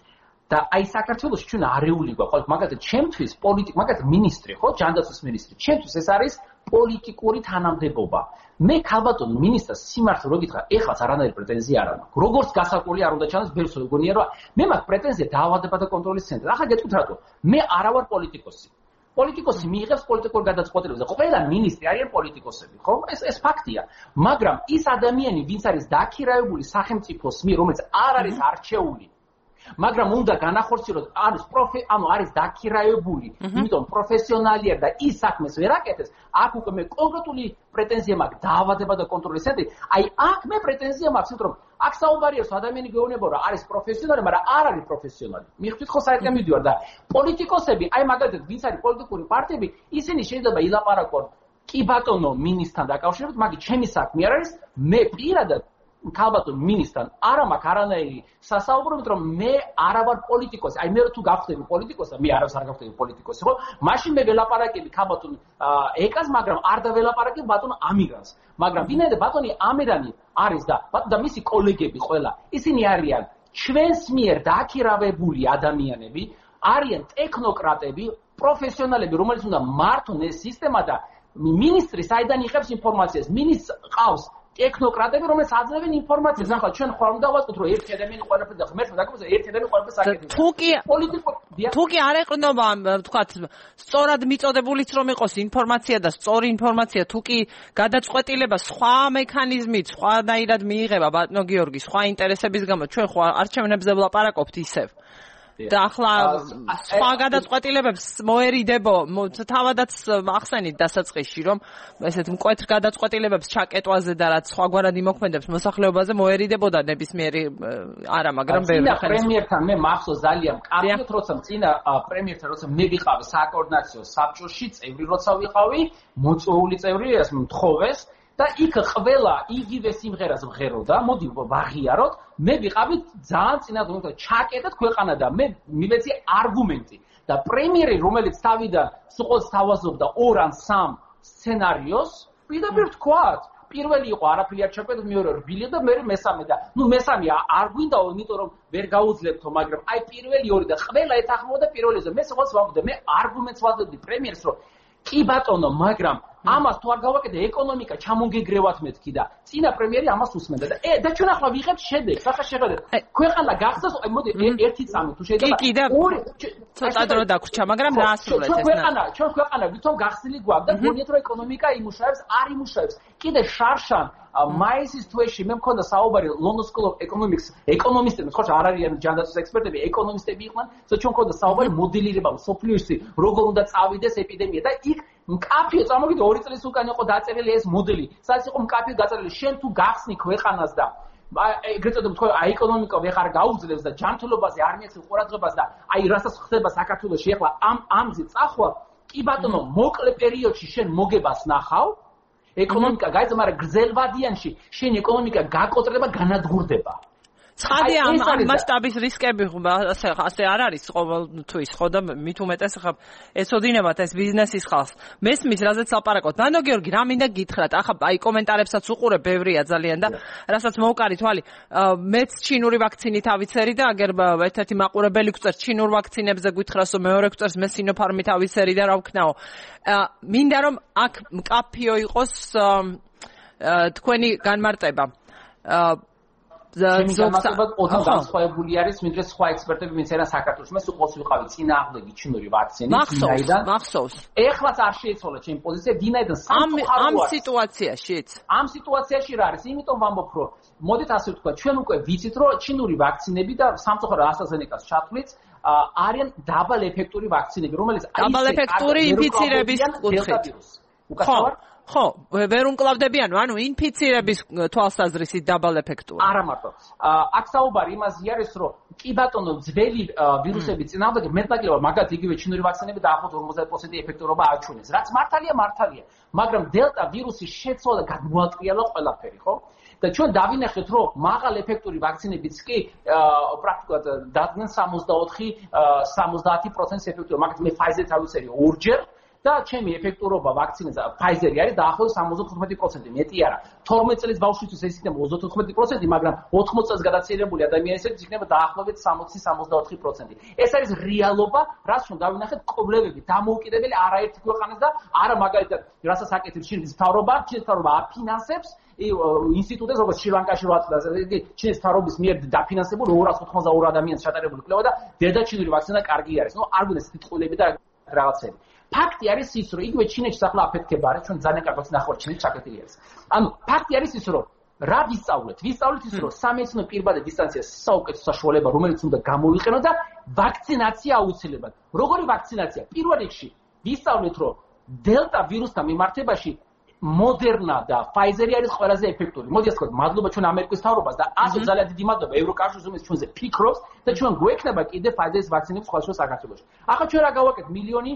Speaker 2: და აი საქართველოს ჩვენ არეული გვაქვს, მაგალითად ჩემთვის პოლიტიკა, მაგალითად მინისტრი, ხო, ჯანდაცვის მინისტრი. ჩემთვის ეს არის პოლიტიკური თანამდებობა. მე ქალბატონ მინისტრს სიმართლე რო გითხრა, ეხლაც არანაირი პრეტენზია არ აქვს. როგორც გასაკვლელი არ უნდა ჩანდეს, ბევრს გონია რომ მე მაქვს პრეტენზია დაავადებათა კონტროლის ცენტრზე. ახლა გეტყვით რატო? მე არა ვარ პოლიტიკოსი. პოლიტიკოსი მიიღებს პოლიტიკურ გადაწყვეტილებას და ყველა მინისტრი არიან პოლიტიკოსები, ხო? ეს ეს ფაქტია. მაგრამ ის ადამიანი, ვინც არის დაქირავებული სახელმწიფოს მიერ, რომელიც არ არის არჩეული, მაგრამ უნდა განახორციელოს, ანუ პროფე, ანუ არის დაქირავებული, იმიტომ პროფესიონალია და ის საქმეს ვერ აკეთებს, აქ უკვე მე კონკრეტული პრეტენზია მაქვს დაავადება და კონტროლის ცენტრი. აი აქ მე პრეტენზია მაქვს, იმიტომ რომ აქ საუბარია, რომ ადამიანი გეუბნება, რომ არის პროფესიონალი, მაგრამ არ არის პროფესიონალი. მიხვდით ხო საერთოდ მიდივარ და პოლიტიკოსები, აი მაგალითად, ვინც არის პოლიტიკური პარტიები, ისინი შეიძლება ილაპარაკონ კი ბატონო მინისტრთან დაკავშირებით, მაგრამ ჩემი საქმე არ არის, მე პირადად ქალბატონ მინისტრთან არა მაქვს არანაირი სასაუბრო, რომ მე არა ვარ პოლიტიკოსი. აი მე თუ გავხდები პოლიტიკოსი, მე არავის არ გავხდები პოლიტიკოსი, ხო? მაშინ მე ველაპარაკები ქალბატონ ეკას, მაგრამ არ დაველაპარაკებ ბატონ ამირანს. მაგრამ ვინაიდან ბატონი ამირანი არის და და მისი კოლეგები ყველა, ისინი არიან ჩვენს მიერ დაქირავებული ადამიანები, არიან ტექნოკრატები, პროფესიონალები, რომელიც უნდა მართონ ეს სისტემა და მინისტრი საიდან იღებს ინფორმაციას? მინისტრს ყავს ტექნოკრატები, რომელიც აძლევენ ინფორმაციას. ახლა ჩვენ ხარ უნდა ვასწავლოთ, რომ ერთი ადამიანი ყველაფერს და ღმერთს დაგმოწე, ერთი ადამიანი ყველაფერს აკეთებს.
Speaker 1: თუ კი
Speaker 2: პოლიტიკურ
Speaker 1: თუ კი არ ეყრდნობა, ვთქვათ, სწორად მიწოდებულიც რომ იყოს ინფორმაცია და სწორი ინფორმაცია, თუ კი გადაწყვეტილება სხვა მექანიზმით, სხვანაირად მიიღება ბატონო გიორგი, სხვა ინტერესების გამო, ჩვენ ხო არჩევნებზე ვლაპარაკობთ ისევ. და ახლა სხვა გადაწყვეტილებებს მოერიდებო, თავადაც ახსენით დასაწყისში, რომ ესეთ მკვეთრ გადაწყვეტილებებს ჩაკეტვაზე და რაც სხვაგვარად იმოქმედებს მოსახლეობაზე მოერიდებოდა ნებისმიერი არა, მაგრამ ბევრი
Speaker 2: ხანი პრემიერთან მე მახსოვს ძალიან კარგად, როცა წინა პრემიერთან როცა მე ვიყავი საკოორდინაციო საბჭოში, წევრი როცა ვიყავი, მოწვეული წევრი, ეს მთხოვეს და იქ ყველა იგივე სიმღერას ვღეროდა, მოდი ვაღიაროთ, მე ვიყავი ძალიან წინათ, რომ ჩაკეტეთ ქვეყანა და მე მივეცი არგუმენტი და პრემიერი, რომელიც თავიდან სულ თავაზობდა ორ ან სამ სცენარიოს, პირდაპირ ვთქვათ, პირველი იყო არაფერი არ ჩაკეტეთ, მეორე რბილი და მე მესამე და ნუ მესამე არ გვინდაო, იმიტომ რომ ვერ გაუძლებთო, მაგრამ აი პირველი ორი და ყველა ეთანხმოდა პირველზე. მე სულ ვამბობდი, მე არგუმენტს ვაძლევდი პრემიერს, რომ კი ბატონო, მაგრამ ამას თუ არ გავაკეთე ეკონომიკა ჩამოგეგრევათ მეთქი და წინა პრემიერი ამას უსმენდა და ე და ჩვენ ახლა ვიღებთ შედეგს, ახლა შეხედეთ. ქვეყანა გახსოვს, აი მოდი ერთი წამი თუ შეიძლება.
Speaker 1: კი, კიდე ცოტა დრო დაგვრჩა, მაგრამ დაასრულეთ ეს.
Speaker 2: ქვეყანა, ჩვენ ქვეყანა ვითომ გახსნილი გვაქვს და გონიათ რომ ეკონომიკა იმუშავებს, არ იმუშავებს. კიდე შარშან მაისის თვეში მე მქონდა საუბარი London School of Economics ეკონომისტები, ხო არ არიან ჯანდაცვის ექსპერტები, ეკონომისტები იყვნენ, და ჩვენ მქონდა საუბარი მოდელირება სოფლიოში, როგორ უნდა წავიდეს ეპიდემია და იქ მკაფიო წამოგიდე ორი წლის უკან იყო დაწერილი ეს მოდელი. სადაც იყო მკაფიო დაწერილი, შენ თუ გახსნი ქვეყანას და ეგრეთ წოდებული თქვა აი ეკონომიკა ვეღარ გაუძლებს და ჯანმრთელობაზე არ მიეცილ ყურადღებას და აი რასაც ხდება საქართველოში ახლა ამ ამზე წახვალ, კი ბატონო, მოკლე პერიოდში შენ მოგებას ნახავ, ეკონომიკა გაიძმა, მაგრამ გრძელვადიანში შენ ეკონომიკა გაკოტრება, განადგურდება.
Speaker 1: ცხადია ამ მასშტაბის რისკები ასე ასე არ არის ყოველთვის, ხო და მით უმეტეს ხა ეცოდინებათ ეს ბიზნესის ხალხს. მესმის რაზეც ლაპარაკობთ. ბატონო გიორგი, რა მინდა გითხრათ? ახლა აი კომენტარებსაც უყურებ, ბევრია ძალიან და რასაც მოვკარი თვალი. მეც ჩინური ვაქცინით ავიცერი და აგერ ერთ-ერთი მაყურებელი გვწერს ჩინურ ვაქცინებზე გითხრას, რომ მეორე გვწერს მე სინოფარმით ავიცერი და რა ვქნაო. მინდა რომ აქ მკაფიო იყოს თქვენი განმარტება.
Speaker 2: ზოგადად ოთახ განსხვავებული არის, ვიდრე სხვა ექსპერტები, ვინც არიან საქართველოში. მე სულ ყოველთვის ვიყავი წინააღმდეგი ჩინური ვაქცინით, ვინაიდან
Speaker 1: მახსოვს.
Speaker 2: ეხლაც არ შეიცვალა ჩემი პოზიცია, ვინაიდან
Speaker 1: ამ სიტუაციაშიც.
Speaker 2: ამ სიტუაციაში რა არის? იმიტომ ვამბობ, რომ მოდით ასე ვთქვა, ჩვენ უკვე ვიცით, რომ ჩინური ვაქცინები და სამწუხაროდ AstraZeneca-ს ჩათვლით, არიან დაბალ ეფექტური ვაქცინები, რომელიც
Speaker 1: დაბალ ეფექტური ინფიცირების კუთხით.
Speaker 2: უკაცრავად
Speaker 1: ხო, ვერ უმკლავდებიან, ანუ ინფიცირების თვალსაზრისით დაბალ ეფექტური.
Speaker 2: არა მარტო. აქ საუბარი იმაზე არის, რომ კი ბატონო, ძველი ვირუსების წინააღმდეგ მეტნაკლებად მაგათ იგივე ჩინური ვაქცინები დაახლოებით ორმოცდაათი პროცენტი ეფექტურობა აჩვენეს. რაც მართალია, მართალია. მაგრამ დელტა ვირუსის შეცვალა და გადმოატრიალა ყველაფერი, ხო? და ჩვენ დავინახეთ, რომ მაღალ ეფექტური ვაქცინებიც კი პრაქტიკულად დადგნენ სამოცდაოთხი სამოცდაათი პროცენტის ეფექტურობა. მაგათ მე Pfizer-ს ავიცერი ორჯერ და ჩემი ეფექტურობა ვაქცინაზე Pfizer-ი არის დაახლოებით სამოცდათხუთმეტი პროცენტი, მეტი არა. თორმეტ წლის ბავშვისთვის ეს იქნება ოცდაოთხმეტი პროცენტი, მაგრამ ოთხმოცი წელს გადაცილებული ადამიანისთვის იქნება დაახლოებით სამოცი სამოცდაოთხი პროცენტი. ეს არის რეალობა, რაც რომ დავინახეთ კვლევები, დამოუკიდებელი არაერთი ქვეყანას და არა მაგალითად, რასაც აკეთებს ჩინის მთავრობა, ჩინის მთავრობა აფინანსებს ინსტიტუტებს, როგორც შრი-ლანკაში ვაცდა, ჩინის მთავრობის მიერ დაფინანსებული ორას ოთხმოცდაორი ადამიანის ჩატარებული კვლევა და დედა ჩინური ვაქცინა კარგი არის. ნუ არ გვინდა სიტყვილები და რაღაცები. ფაქტი არის ის, რომ იგივე ჩინეთში ახლა აფეთქება არის, ჩვენ ძალიან კარგად ნახავთ ჩინეთში ჩაკეტილი არის. ანუ ფაქტი არის ის, რომ რა ვისწავლეთ? ვისწავლეთ ის, რომ სამეცნიერო პირბადე დისტანცია საუკეთესო საშუალება, რომელიც უნდა გამოვიყენოთ და ვაქცინაცია აუცილებლად. როგორი ვაქცინაცია? პირველ რიგში ვისწავლეთ, რომ დელტა ვირუსთან მიმართებაში Moderna და Pfizer-ი არის ყველაზე ეფექტური. მოდი ასე ვთქვათ, მადლობა ჩვენ ამერიკის მთავრობას და ასე ძალიან დიდი მადლობა ევროკავშირს, რომელიც ჩვენზე ფიქრობს და ჩვენ გვექნება კიდე Pfizer-ის ვაქცინების სხვადასხვა საქართველოში. ახლა ჩვენ რა გავაკეთეთ? მილიონი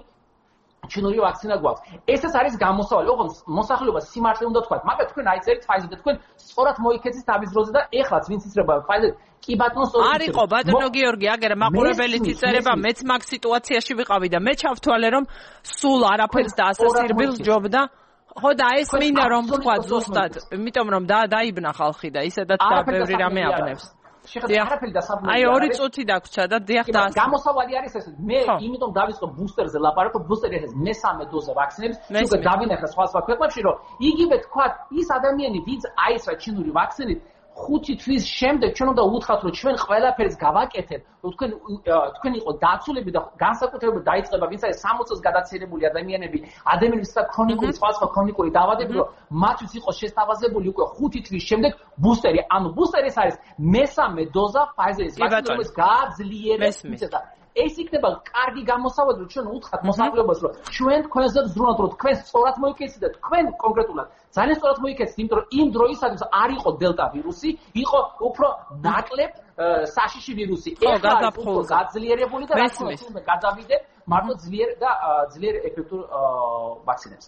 Speaker 2: ჩინური ვაქცინა გვაქვს. ესეც არის გამოსავალი. ოღონდ მოსახლეობას სიმართლე უნდა თქვათ, მაგრამ თქვენ აიწერეთ Pfizer და თქვენ სწორად მოიქეცეთ თავის დროზე და ეხლაც ვინც იცრება Pfizer კი ბატონო სწორად
Speaker 1: არ იყო ბატონო გიორგი, აგერა მაყურებელი იწერება, მეც მაგ სიტუაციაში ვიყავი და მე ჩავთვალე რომ სულ არაფერს და ასე სირბილს ჯობდა. ხო და ეს მინდა რომ თქვა ზუსტად, იმიტომ რომ და დაიბნა ხალხი და ისედაც და ბევრი რამე აბნევს.
Speaker 2: არაფერი დასაბლოა.
Speaker 1: აი ორი წუთი დაგვრჩა და დიახ და
Speaker 2: გამოსავალი არის ეს. მე იმიტომ დავიწყო ბუსტერზე ლაპარაკობ, ბუსტერი ეს მესამე დოზა ვაქცინების, უკვე დავინახე სხვა სხვა ქვეყნებში, რომ იგივე თქვა ის ადამიანი, ვინც აისვა ჩინური ვაქცინით ხუთი თვის შემდეგ ჩვენ უნდა უთხრათ, რომ ჩვენ ყველაფერს გავაკეთეთ, რომ თქვენ თქვენ იყო დაცულები და განსაკუთრებით დაიწყება, ვინც არის სამოცი წელს გადაცილებული ადამიანები, ადამიანების ქრონიკული სხვა ქრონიკული დაავადებები, რომ მათთვის იყო შესთავაზებული უკვე ხუთი თვის შემდეგ ბუსტერი. ანუ ბუსტერი ეს არის მესამე დოზა Pfizer-ის ვაქცინების გააძლიერებს მიწა. ეს იქნება კარგი გამოსავალი, რომ ჩვენ უთხრათ მოსახლეობას, რომ ჩვენ თქვენზე ვზრუნავთ, რომ თქვენ სწორად მოიქეცეთ და თქვენ კონკრეტულად ძალიან სწორად მოიქეცეთ, იმიტომ რომ იმ დროისათვის არ იყო დელტა ვირუსი, იყო უფრო ნაკლებ საშიში ვირუსი. ეხლა უფრო გაძლიერებული და რაც უნდა გადავიდეთ მარტო ძლიერ და ძლიერ ეფექტურ ვაქცინებს.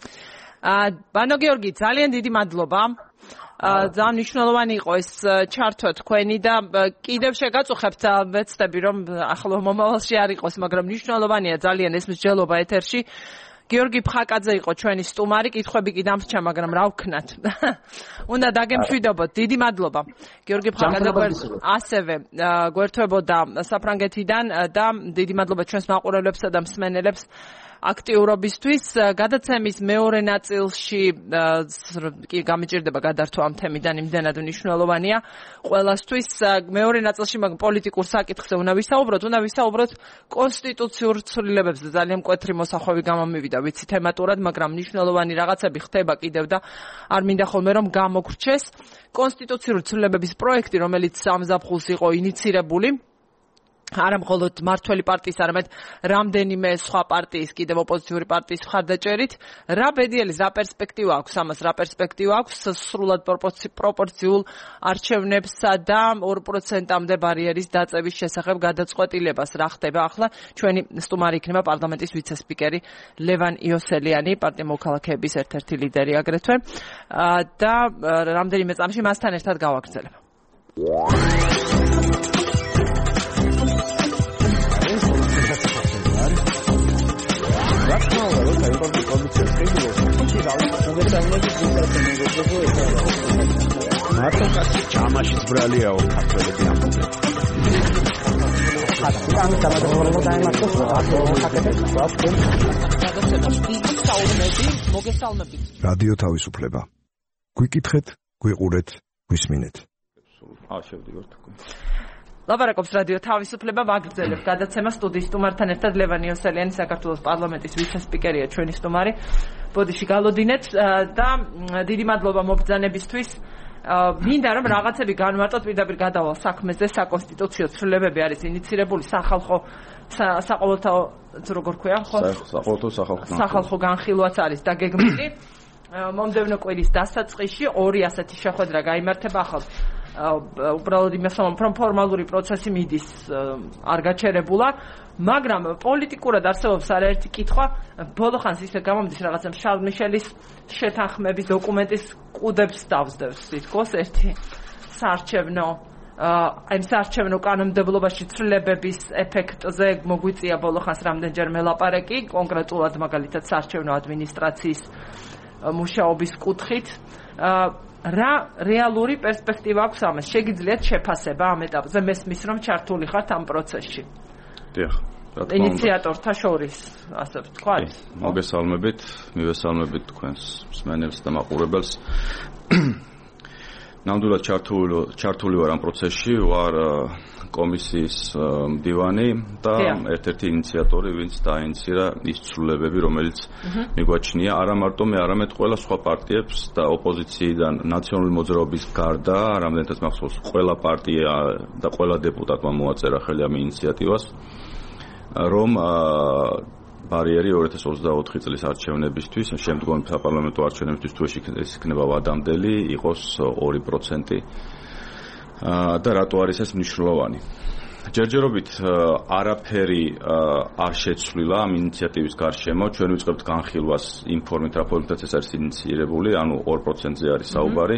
Speaker 1: აა ბანო გიორგი, ძალიან დიდი მადლობა. ძალიან მნიშვნელოვანი იყო ეს ჩართვა თქვენი და კიდევ შეგაწუხებთ, ვეცდები რომ ახლო მომავალში არ იყოს, მაგრამ მნიშვნელოვანია ძალიან ეს მსჯელობა ეთერში. გიორგი ფხაკაძე იყო ჩვენი სტუმარი, კითხვები კი დამრჩა, მაგრამ რა ვქნათ? უნდა დაგემშვიდობოთ. დიდი მადლობა. გიორგი ფხაკაძე ასევე გვერდთვებოდა საფრანგეთიდან და დიდი მადლობა ჩვენს მაყურებლებსა და მსმენელებს აქტიურობისთვის. გადაცემის მეორე ნაწილში კი გამიჭირდება გადართვა ამ თემიდან, იმდენად მნიშვნელოვანია ყველასთვის. მეორე ნაწილში მაგ პოლიტიკურ საკითხზე უნდა ვისაუბროთ, უნდა ვისაუბროთ კონსტიტუციურ ცვლილებებზე. ძალიან მკვეთრი მოსახვევი გამომივიდა, ვიცი თემატურად, მაგრამ მნიშვნელოვანი რაღაცები ხდება კიდევ და არ მინდა ხოლმე რომ გამოგრჩეს. კონსტიტუციური ცვლილებების პროექტი, რომელიც სამზაფხულს იყო ინიცირებული, არა მხოლოდ მართველი პარტიის, არამედ რამდენიმე სხვა პარტიის, კიდევ ოპოზიციური პარტიის მხარდაჭერით, რა ბედიელის, რა პერსპექტივა აქვს ამას, რა პერსპექტივა აქვს სრულად პროპორციულ არჩევნებსა და ორ პროცენტამდე ბარიერის დაწევის შესახებ გადაწყვეტილებას. რა ხდება ახლა? ჩვენი სტუმარი იქნება პარლამენტის ვიცე-სპიკერი ლევან იოსელიანი, პარტია მოქალაქეების ერთ-ერთი ლიდერი აგრეთვე და რამდენიმე წამში მასთან ერთად გავაგრძელებ.
Speaker 4: მარტო კაცი ჩამაშიც ბრალიაო ქართველები ამბობენ. ხატი დამატებულად დაემართოს აკეთებს ვაფშე.
Speaker 1: მოგესალმებით.
Speaker 5: რადიო თავისუფლება. გვიკითხეთ, გვიყურეთ, გვისმინეთ.
Speaker 4: აა შევდივართ თქვენ.
Speaker 1: ლაპარაკობს რადიო თავისუფლება, ვაგრძელებ გადაცემა სტუდიის სტუმართან ერთად ლევან იოსელიანი, საქართველოს პარლამენტის ვიცე-სპიკერია ჩვენი სტუმარი. ბოდიში გალოდინეთ და დიდი მადლობა მობრძანებისთვის. მინდა რომ რაღაცები განვარტოთ, პირდაპირ გადავალ საქმეზე. საკონსტიტუციო ცვლილებები არის ინიცირებული სახალხო საყოველთაო როგორ ქვია, ხო?
Speaker 4: სახალხო სახალხო
Speaker 1: სახალხო განხილვაც არის დაგეგმილი. მომდევნო კვირის დასაწყისში ორი ასეთი შეხვედრა გაიმართება ახალ უბრალოდ იმას რომ ფორმალური პროცესი მიდის არ გაჩერებულა, მაგრამ პოლიტიკურად არსებობს არაერთი კითხვა. ბოლო ხანს ისე გამომდის რაღაცა შარლ მიშელის შეთანხმების დოკუმენტის კუდებს დავსდევს თითქოს ერთი საარჩევნო აი საარჩევნო კანონმდებლობაში ცვლილებების ეფექტზე მოგვიწია ბოლო ხანს რამდენჯერმე ლაპარაკი, კონკრეტულად მაგალითად საარჩევნო ადმინისტრაციის მუშაობის კუთხით. რა რეალური პერსპექტივა აქვს ამას? შეგიძლიათ შეფასება ამ ეტაპზე? მესმის რომ ჩართული ხართ ამ პროცესში.
Speaker 6: დიახ.
Speaker 1: ინიციატორთა შორის, ასე ვთქვათ.
Speaker 6: მოგესალმებით, მივესალმებით თქვენს მსმენელს და მაყურებელს. ნამდვილად ჩართული ჩართული ვარ ამ პროცესში, ვარ კომისიის მდივანი და ერთ-ერთი ინიციატორი, ვინც დაინიცირა ის ცვლილებები, რომელიც მიგვაჩნია არა მარტო მე, არამედ ყველა სხვა პარტიებს და ოპოზიციიდან ნაციონალური მოძრაობის გარდა, რამდენადაც მახსოვს, ყველა პარტია და ყველა დეპუტატმა მოაწერა ხელი ამ ინიციატივას, რომ ბარიერი ორი ათას ოცდაოთხი წლის არჩევნებისთვის, შემდგომი საპარლამენტო არჩევნებისთვის თუ ეს იქნება ვადამდელი, იყოს ორი პროცენტი. და რატო არის ეს მნიშვნელოვანი? ჯერჯერობით არაფერი არ შეცვლილა ამ ინიციატივის გარშემო, ჩვენ ვიწყებთ განხილვას იმ ფორმით, რა ფორმითაც ეს არის ინიცირებული, ანუ ორ პროცენტზე არის საუბარი.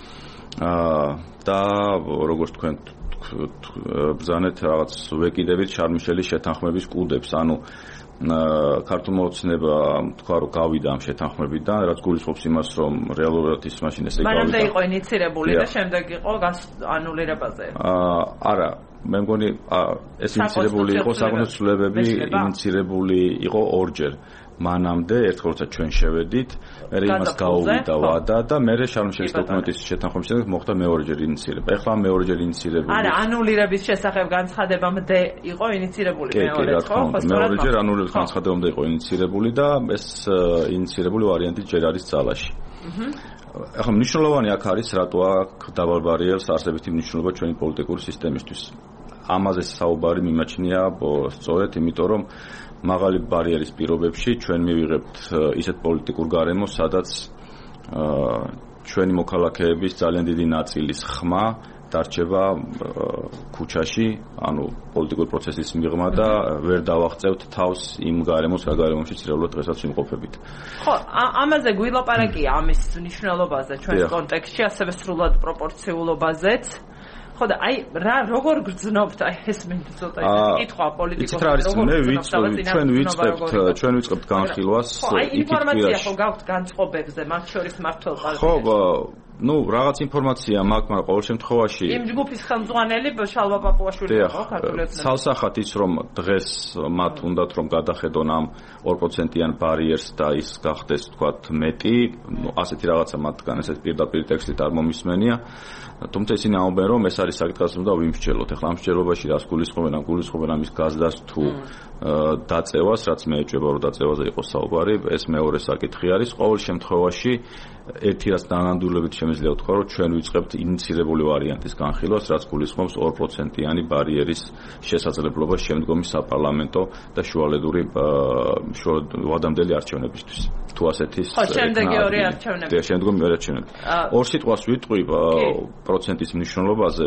Speaker 6: და როგორც თქვენ ბრძანეთ რაღაც ვეკიდებით შარმიშელის შეთანხმების კუდებს, ანუ ქართულმა ოცნებამ თქვა რომ გავიდა ამ შეთანხმებიდან, რაც გულისხმობს იმას, რომ რეალურად ის მაშინ ესე გავიდა.
Speaker 1: მანამდე იყო ინიცირებული და შემდეგ იყო ანულირებაზე.
Speaker 6: არა, მე მგონი ეს ინიცირებული იყო, საკონსტიტუციო ცვლილებები ინიცირებული იყო ორჯერ. მანამდე ერთხელ როცა ჩვენ შევედით, მე იმას გაუვიდა ვადა და მე შარმიშელის დოკუმენტის შეთანხმების შემდეგ მოხდა მეორეჯერ ინიცირება. ეხლა მეორეჯერ ინიცირებული.
Speaker 1: არა, ანულირების შესახებ განცხადებამდე იყო ინიცირებული მეორე, ხო?
Speaker 6: მეორეჯერ ანულირების განცხადებამდე იყო ინიცირებული და ეს ინიცირებული ვარიანტი ჯერ არის ძალაში. ახლა მნიშვნელოვანი აქ არის, რატო აქვს დაბალ ბარიერს არსებითი მნიშვნელობა ჩვენი პოლიტიკური სისტემისთვის. ამაზე საუბარი მიმაჩნია სწორედ იმიტომ, რომ მაღალი ბარიერის პირობებში ჩვენ მივიღებთ ისეთ პოლიტიკურ გარემოს, სადაც ჩვენი მოქალაქეების ძალიან დიდი ნაწილის ხმა დარჩება ქუჩაში, ანუ პოლიტიკური პროცესის მიღმა და ვერ დავაღწევთ თავს იმ გარემოს, რა გარემოში რეალურად დღესაც ვიმყოფებით.
Speaker 1: ხო, ამაზე გვილაპარაკია ამის მნიშვნელობაზე ჩვენს კონტექსტში, ასევე სრულად პროპორციულობაზეც. ხო და აი რა როგორ გრძნობთ აი ეს მე ცოტა კითხვა პოლიტიკოსებს
Speaker 6: როგორ გრძნობთ ჩვენ ვიწყებთ ჩვენ ვიწყებთ განხილვას
Speaker 1: აი ინფორმაცია ხო გაქვთ განწყობებზე მათ შორის მართლ პარტიებს
Speaker 6: ხო ну რაღაც ინფორმაცია მაქვს, მაგრამ ყოველ შემთხვევაში
Speaker 1: იმ ჯგუფის ხელმძღვანელი შალვა პაპუაშვილი ხო ქართულებს
Speaker 6: ცალსახად ის რომ დღეს მათ უნდათ რომ გადახედონ ამ ორ პროცენტიან ბარიერს და ის გახდეს თქვათ მეტი, ну ასეთი რაღაცა მათგან ესეთ პირდაპირ ტექსტით არ მომისმენია. თუმცა ისინი ამბობენ რომ ეს არის საკითხი, რომ და ვიმსჯელოთ. ახლა ამ მსჯელობაში რას გულისხმობენ, ამ გულისხმობენ ამის გაზდას თუ დაწევას, რაც მე ეჭვება რომ დაწევაზე იყოს საუბარი, ეს მეორე საკითხი არის. ყოველ შემთხვევაში ერთი რაც დანამდვილებით შემიძლია ვთქვა, რომ ჩვენ ვიწყებთ ინიცირებული ვარიანტის განხილვას, რაც გულისხმობს ორ პროცენტიანი ბარიერის შესაძლებლობას შემდგომი საპარლამენტო და შუალედური ვადამდელი არჩევნებისთვის. თუ ასეთის
Speaker 1: ხო, შემდეგი ორი არჩევნები.
Speaker 6: და შემდგომი ორი არჩევნები. ორ სიტყვას ვიტყვი პროცენტის მნიშვნელობაზე,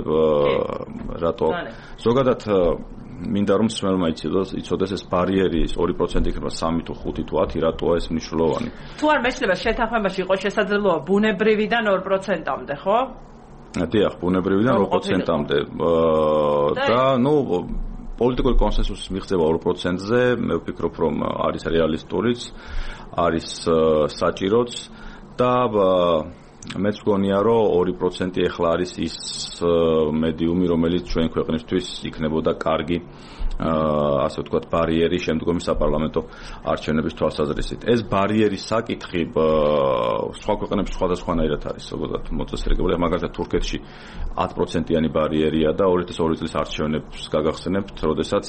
Speaker 6: რატო ზოგადად მინდა რომ მსმენელმა იცოდეს ეს ბარიერი ორი პროცენტი იქნება სამი თუ ხუთი თუ ათი, რატოა ეს მნიშვნელოვანი.
Speaker 1: თუ არ მეშლება შეთანხმებაში იყო შესაძლებლობა ბუნებრივიდან ორ პროცენტამდე, ხო?
Speaker 6: დიახ, ბუნებრივიდან ორ პროცენტამდე. და ნუ პოლიტიკური კონსენსუსის მიღწევა ორ პროცენტზე, მე ვფიქრობ რომ არის რეალისტურიც, არის საჭიროც და მეც მგონია რომ ორი პროცენტი ეხლა არის ის მედიუმი, რომელიც ჩვენ ქვეყნისთვის იქნებოდა კარგი ასე ვთქვათ ბარიერი შემდგომი საპარლამენტო არჩევნების თვალსაზრისით. ეს ბარიერის საკითხი სხვა ქვეყნებში სხვადასხვანაირად არის, ზოგადად მოწესრიგებული. მაგალითად თურქეთში ათი პროცენტიანი ბარიერია და ორი ათას ორი წლის არჩევნებს გაგახსენებთ, როდესაც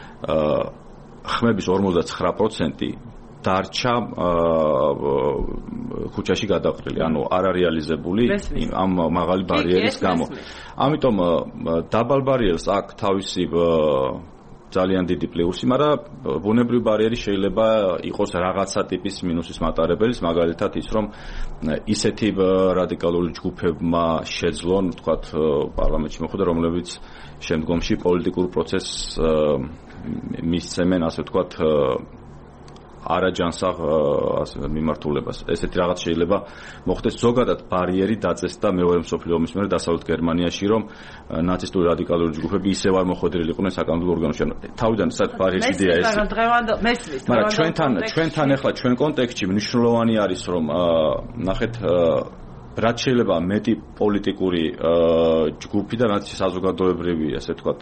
Speaker 6: ხმების ორმოცდაცხრა პროცენტი დარჩა ქუჩაში გადაყრილი, ანუ არარეალიზებული ამ მაღალი ბარიერის გამო. ამიტომ დაბალ ბარიერს აქვს თავისი ძალიან დიდი პლუსი, მაგრამ ბუნებრივი ბარიერი შეიძლება იყოს რაღაცა ტიპის მინუსის მატარებელის, მაგალითად ის რომ ისეთი რადიკალური ჯგუფებმა შეძლონ, თქვათ, პარლამენტში მოხვდა, რომლებიც შემდგომში პოლიტიკურ პროცესს მისცემენ, ასე ვთქვათ, არაჯანსაღ მიმართულებას. ესეთი რაღაც შეიძლება მოხდეს ზოგადად ბარიერი დაწესდა მეორე მსოფლიო ომის მერე დასავლეთ გერმანიაში, რომ ნაცისტური რადიკალური ჯგუფები ისევ არ მოხვედრილიყვნენ საკანონმდებლო ორგანოში. თავიდან საერთოდ ბარიერის იდეა ეს. მაგრამ ჩვენთან ჩვენთან ახლა ჩვენ კონტექსტში მნიშვნელოვანი არის, რომ ნახეთ რაც შეიძლება მეტი პოლიტიკური ჯგუფი და რაც საზოგადოებრივი, ასე ვთქვათ,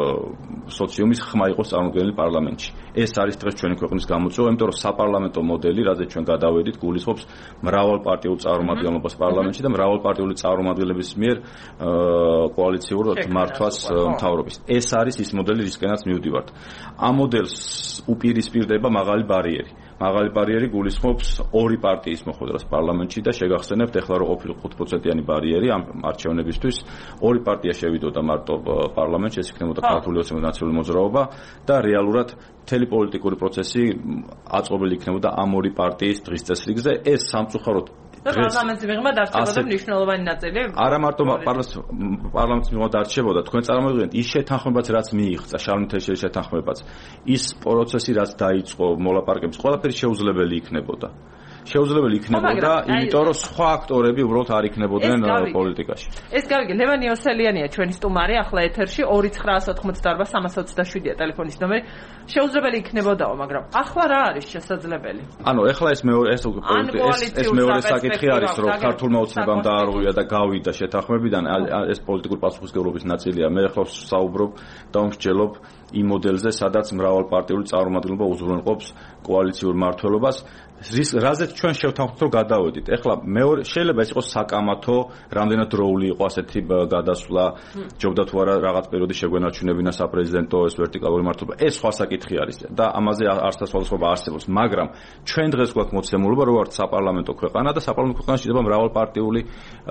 Speaker 6: სოციუმის ხმა იყოს წარმოდგენილი პარლამენტში. ეს არის დღეს ჩვენი ქვეყნის გამოწვევა, იმიტომ რომ საპარლამენტო მოდელი, რაზეც ჩვენ გადავედით, გულისხმობს მრავალპარტიულ წარმომადგენლობას პარლამენტში და მრავალპარტიული წარმომადგენლების მიერ კოალიციურ მართვას მთავრობის. ეს არის ის მოდელი, რისკენაც მივდივართ. ამ მოდელს უპირისპირდება მაღალი ბარიერი. მაღალი ბარიერი გულისხმობს ორი პარტიის მოხვედრას პარლამენტში და შეგახსენებთ ეხლა რომ ყოფილი ხუთ პროცენტიანი ბარიერი ამ არჩევნებისთვის ორი პარტია შევიდოდა მარტო პარლამენტში, ეს იქნებოდა ქართული ოცნებადნაცვლელი მოძრაობა და რეალურად მთელი პოლიტიკური პროცესი აწყობილი იქნებოდა ამ ორი პარტიის დღის წესრიგზე. ეს სამწუხაროდ
Speaker 1: პარლამენტის მიღმა დარჩებოდა მნიშვნელოვანი ნაწილი.
Speaker 6: არა მარტო პარლამენტის მიღმა დარჩებოდა, თქვენ წარმოვიდგინეთ ის შეთანხმებაც რაც მიიღწა შარლ მითელშერის შეთანხმებაც, ის პროცესი რაც დაიწყო მოლაპარაკების, ყველაფერი შეუძლებელი იქნებოდა. შეუძლებელი იქნებოდა, იმიტომ რომ სხვა აქტორები უბრალოდ არ იქნებოდნენ პოლიტიკაში.
Speaker 1: ეს გავიგე, ლევან იოსელიანია ჩვენი სტუმარი ახლა ეთერში ორი ცხრაას ოთხმოცდაარბა სამას ოცდაშვიდია ტელეფონის ნომერი. შეუძლებელი იქნებოდაო, მაგრამ ახლა რა არის შესაძლებელი?
Speaker 6: ანუ ახლა ეს მეორე ეს ეს მეორე საკითხი არის, რომ ქართულმა ოცნებამ დაარღვია და გავიდა შეთანხმებიდან, ეს პოლიტიკური პასუხისმგებლობის ნაწილია. მე ახლა საუბრობ და ვმსჯელობ იმ მოდელზე, სადაც მრავალპარტიული წარმომადგენლობა უზრუნველყოფს კოალიციურ მმართველობას. რაზეც ჩვენ შევთანხმდით რომ გადავედით. ეხლა მეორე შეიძლება ეს იყოს საკამათო, რამდენად დროული იყო ასეთი გადასვლა, ჯობდა თუ არა რაღაც პერიოდი შეგვენარჩუნებინა საპრეზიდენტო ეს ვერტიკალური მმართველობა. ეს სხვა საკითხი არის და ამაზე არც სხვადასხვა არსებობს, მაგრამ ჩვენ დღეს გვაქვს მოცემულობა, რომ ვართ საპარლამენტო ქვეყანა და საპარლამენტო ქვეყანაში შეიძლება მრავალპარტიული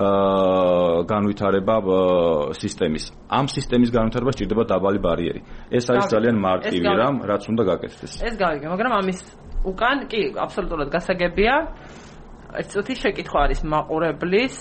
Speaker 6: განვითარება სისტემის. ამ სისტემის განვითარება სჭირდება დაბალი ბარიერი. ეს არის ძალიან მარტივი რამ, რაც უნდა გაკეთდეს.
Speaker 1: ეს გავიგე, მაგრამ ამის უკან კი აბსოლუტურად გასაგებია. ეს წუთი შეკითხვა არის მაყურებლის.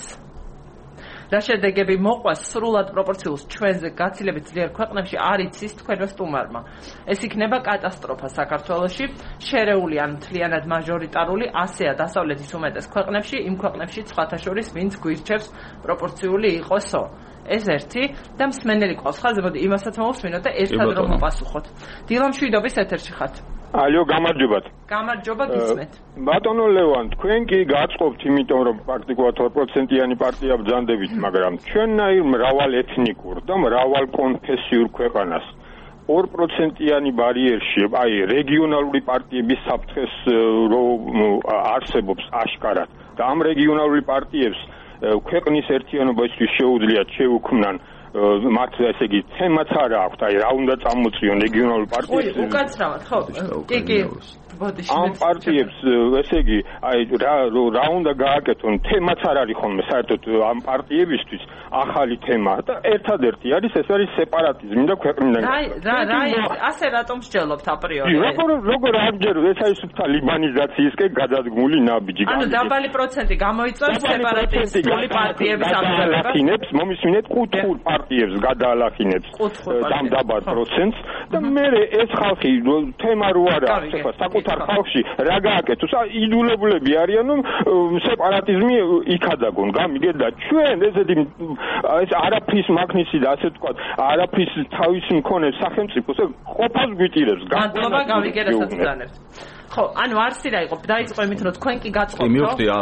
Speaker 1: რა შედეგები მოყვას სრულად პროპორციულს ჩვენზე გაცილებით ძლიერ ქვეყნებში არ იცის თქვენო სტუმარმა. ეს იქნება კატასტროფა საქართველოში, შერეული ან მთლიანად მაჟორიტარული, ასეა დასავლეთის უმეტეს ქვეყნებში, იმ ქვეყნებში სხვათა შორის, ვინც გვირჩევს პროპორციული იყოსო. ეს ერთი და მსმენელი ყავს ხაზზე, მოდი იმასაც მოვუსმინოთ და ერთად რომ მოპასუხოთ. დილამ შვიდობის ეთერში ხართ.
Speaker 3: ალო, გამარჯობათ.
Speaker 1: გამარჯობა, გისმენთ.
Speaker 3: ბატონო ლევან, თქვენ კი გაწყობთ, იმიტომ რომ პრაქტიკულად ორი პროცენტიანი პარტია ბრძანდებით, მაგრამ ჩვენნაირ მრავალ ეთნიკურ და მრავალ კონფესიურ ქვეყანას ორი პროცენტიანი ბარიერში, აი რეგიონალური პარტიების საფრთხეს რომ არსებობს აშკარად და ამ რეგიონალური პარტიებს ქვეყნის ერთიანობისთვის შეუძლიათ შეუქმნან მათ ესე იგი თემაც არა აქვთ, აი რა უნდა წამოწიონ რეგიონალურ პარტიებს.
Speaker 1: ой, უკაცრავად, ხო? კი, კი.
Speaker 3: ამ პარტიებს ესე იგი აი რა რა უნდა გააკეთონ, თემაც არ არის ხოლმე საერთოდ ამ პარტიებისთვის ახალი თემა და ერთადერთი არის ეს არის სეპარატიზმი და ქვეყნიდან.
Speaker 1: რა რა რა ასე რატომ მსჯელობთ აპრიორი?
Speaker 3: როგორ როგორ ამჯეროთ, ეს არის სუფთა ლიბანიზაციისკენ გადადგმული ნაბიჯი.
Speaker 1: ანუ დაბალი პროცენტი გამოიწვევს სეპარატისტული პარტიების
Speaker 3: ამბავებს, მომისმინეთ კუთხურ პარტიებს გადაალახინებს ამ დაბალ პროცენტს და მე ეს ხალხი თემა რო არა ახლა საკუთარ ხალხში რა გააკეთოს, იდულებულები არიან რომ სეპარატიზმი იქადაგონ, გამიგეთ და ჩვენ ესეთი ეს არაფრის მაგნისი და ასე ვთქვათ, არაფრის თავის მქონე სახელმწიფოს ყოფას გვიტირებს.
Speaker 1: განწყობა გავიგერასაც ბრძანებთ. ხო, ანუ არსი რა იყო, დაიწყო იმით რომ თქვენ კი გაწყობთ,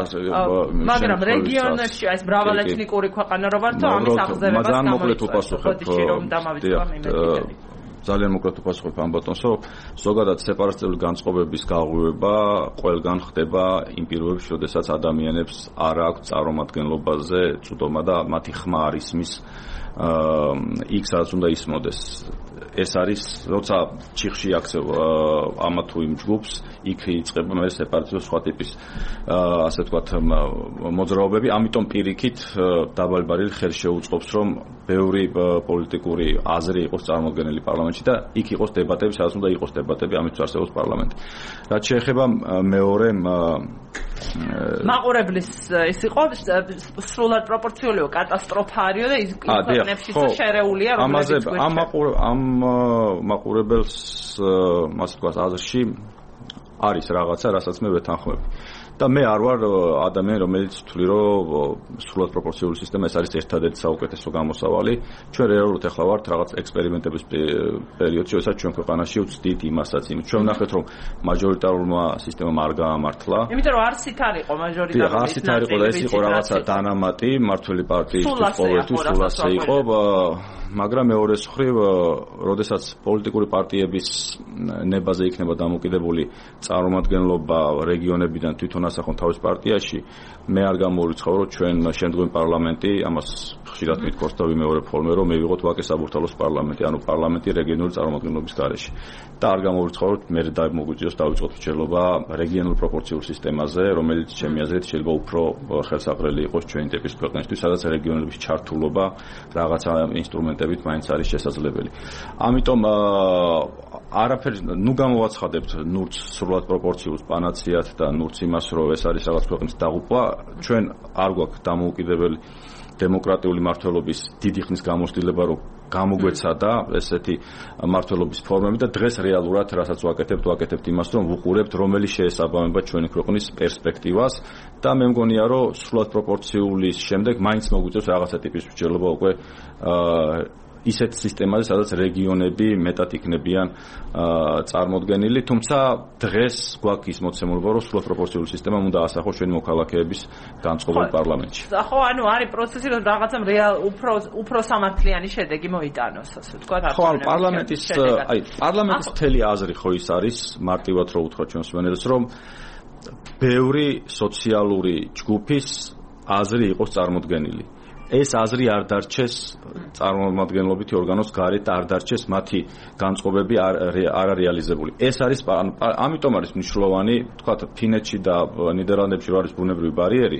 Speaker 1: მაგრამ რეგიონებში ეს მრავალეთნიკური ქვეყანა რო ვართო, ამის აღზევებას გამოიწვევთ. რომ დამავიწყო მიმედიდები.
Speaker 6: ძალიან მოკლედ უპასუხებ ამ ბატონს, რომ ზოგადად სეპარატისტული განწყობების გაღვივება ყველგან ხდება იმ პირობებში, როდესაც ადამიანებს არ აქვს წარმომადგენლობაზე წვდომა და მათი ხმა არ ისმის იქ სადაც უნდა ისმოდეს. ეს არის, როცა ჩიხში აქცევ ამა თუ იმ ჯგუფს, იქ იწყება მე სეპარატიზმის სხვა ტიპის ასე ვთქვათ მოძრაობები, ამიტომ პირიქით დაბალი ბარიერი ხელს შეუწყობს, რომ ბევრი პოლიტიკური აზრი იყოს წარმოდგენილი პარლამენტში და იქ იყოს დებატები, სადაც უნდა იყოს დებატები, ამით არსებობს პარლამენტი. რაც შეეხება მეორე
Speaker 1: მაყურებლის ის იყო სრულად პროპორციულია კატასტროფა არისო და ის ქვეყნებში შერეულია
Speaker 6: რომელზეც ამ ამ მაყურებელს მასე თქვა აზრში არის რაღაცა, რასაც მე ვეთანხმები. და მე არ ვარ ადამიანი, რომელიც თვლი, რომ სრულად პროპორციული სისტემა ეს არის ერთადერთი საუკეთესო გამოსავალი. ჩვენ რეალურად ახლა ვართ რაღაც ექსპერიმენტების პერიოდში, როდესაც ჩვენ ქვეყანაში ვწდით იმასაც, იმ ჩვენ ვნახეთ, რომ მაჟორიტარულმა სისტემამ არ გაამართლა.
Speaker 1: იმიტომ რომ არსით არ იყო მაჟორიტარული.
Speaker 6: და არსით არ იყო და ეს იყო რაღაცა დანამატი მართველი პარტიისთვის ყოველთვის სულასე იყო, მაგრამ მეორეს მხრივ, როდესაც პოლიტიკური პარტიების ნებაზე იქნება დამოკიდებული წარმომადგენლობა რეგიონებიდან თვითონ ასახონ თავის პარტიაში, მე არ გამოვირიცხავ, რომ ჩვენ შემდგომი პარლამენტი ამას ხშირად მithქვას და ვიმეორებ ხოლმე, რომ მივიღოთ ვაკეს საბურთალოს პარლამენტი, ანუ პარლამენტი რეგიონული წარმომადგენლობის გარეშე. და არ გამოვირიცხავ, რომ მე მოგვიწევს დავიწყოთ მრჩევლობა რეგიონულ პროპორციულ სისტემაზე, რომელიც ჩემი აზრით შეიძლება უფრო ხელსაყრელი იყოს ჩვენი ტიპის ქვეყნისთვის, სადაც რეგიონების ჩართულობა რაღაცა ინსტრუმენტებით მაინც არის შესაძლებელი. ამიტომ არაფერი, ნუ გამოვაცხადებთ ნურც სრულად პროპორციულს პანაციად და ნურც იმას, რომ ეს არის რაღაც ქვეყნის დაღუპვა, ჩვენ არ გვაქვს დამოუკიდებელი დემოკრატიული მართლობის დიდი ხნის გამოცდილება, რომ გამოგვეცადა ესეთი მართლობის ფორმები და დღეს რეალურად რასაც ვაკეთებთ, ვაკეთებთ იმას, რომ ვუყურებთ, რომელი შეესაბამება ჩვენი ქვეყნის პერსპექტივას და მე მგონია, რომ სრულად პროპორციულის შემდეგ მაინც მოგვიწევს რაღაცა ტიპის მსჯელობა უკვე ისეთ სისტემაზე, სადაც რეგიონები მეტად იქნებიან წარმოდგენილი, თუმცა დღეს გვაქვს ის მოცემულობა, რომ სრულად პროპორციული სისტემა უნდა ასახოს ჩვენი მოქალაქეების განწყობილ პარლამენტში.
Speaker 1: ხო, ანუ არის პროცესი, რომ რაღაცა რეალ უფრო უფრო სამართლიანი შედეგი მოიტანოს, ასე ვთქვათ.
Speaker 6: ხო, ანუ პარლამენტის, აი, პარლამენტის მთელი აზრი ხო ის არის, მარტივად რო უთხრა ჩვენს მენელს, რომ ბევრი სოციალური ჯგუფის აზრი იყოს წარმოდგენილი. ეს აზრი არ დარჩეს წარმომადგენლობითი ორგანოს გარეთ და არ დარჩეს მათი განწყობები არ არეალიზებული. ეს არის ამიტომ არის მნიშვნელოვანი, თქვათ, ფინეთში და ნიდერლანდებში რო არის ბუნებრივი ბარიერი,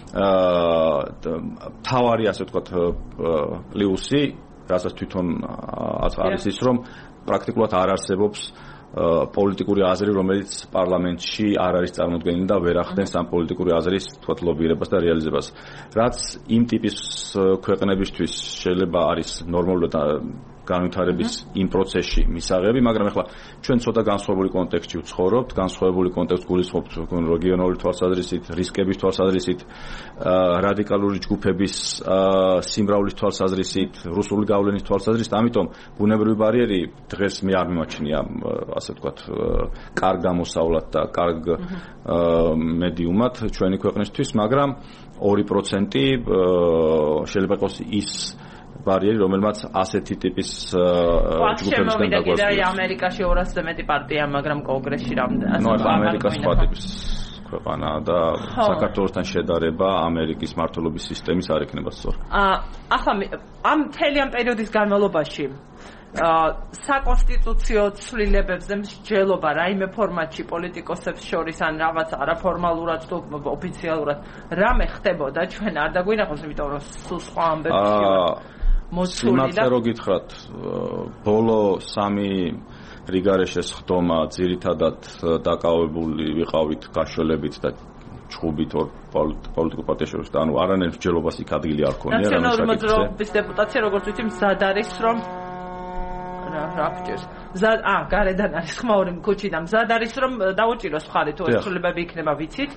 Speaker 6: აა თავარი ასე ვთქვათ პლუსი, რასაც თვითონ არის ის, რომ პრაქტიკულად არ არსებობს პოლიტიკური აზრი, რომელიც პარლამენტში არ არის წარმოდგენილი და ვერ ახდენს ამ პოლიტიკური აზრის თქვათ ლობირებას და რეალიზებას. რაც იმ ტიპის ქვეყნებისთვის შეიძლება არის ნორმალური და განვითარების იმ პროცესში მისაღები, მაგრამ ახლა ჩვენ ცოტა განსხვავებული კონტექსტში ვცხოვრობთ, განსხვავებული კონტექსტ გულისხმობთ რეგიონალური თვალსაზრისით, რისკების თვალსაზრისით, რადიკალური ჯგუფების სიმრავლის თვალსაზრისით, რუსული გავლენის თვალსაზრისით, ამიტომ ბუნებრივი ბარიერი დღეს მე არ მიმაჩნია, ასე ვთქვათ, კარგ გამოსავლად და კარგ მედიუმად ჩვენი ქვეყნისთვის, მაგრამ ორი პროცენტი შეიძლება იყოს ის ბარიერი, რომელმაც ასეთი ტიპის ჯგუფებისგან დაგვაქვს.
Speaker 1: აი, ამერიკაში ორასზე მეტი პარტია, მაგრამ კონგრესში რამდენი?
Speaker 6: ნუ ამერიკა სხვა ტიპის ქვეყანაა და საქართველოსთან შედარება ამერიკის მართლობის სისტემის არ იქნება სწორი.
Speaker 1: ახლა ამ მთელი ამ პერიოდის განმავლობაში საკონსტიტუციო ცვლილებებზე მსჯელობა რაიმე ფორმატში პოლიტიკოსებს შორის ან რაღაც არაფორმალურად თუ ოფიციალურად რამე ხდებოდა, ჩვენ არ დაგვინახავს, იმიტომ რომ სულ სხვა ამბებში
Speaker 6: მოსული და რო გითხრათ, ბოლო სამი რიგარეშეს ხდომა ძირითადად დაკავებული ვიყავით გაშველებით და ჩხუბით ორ პოლიტიკურ პარტიას შორის და ანუ არანაირ მსჯელობას იქ ადგილი არ ქონია.
Speaker 1: ნაციონალური მოძრაობის დეპუტაცია, როგორც ვიცი, მზად არის, რომ რა ფჭირს. მზად, აა, გარედან არის ხმაური ქუჩიდან მზად არის, რომ დაუჭიროს მხარი თუ ცვლილებები იქნება, ვიცით.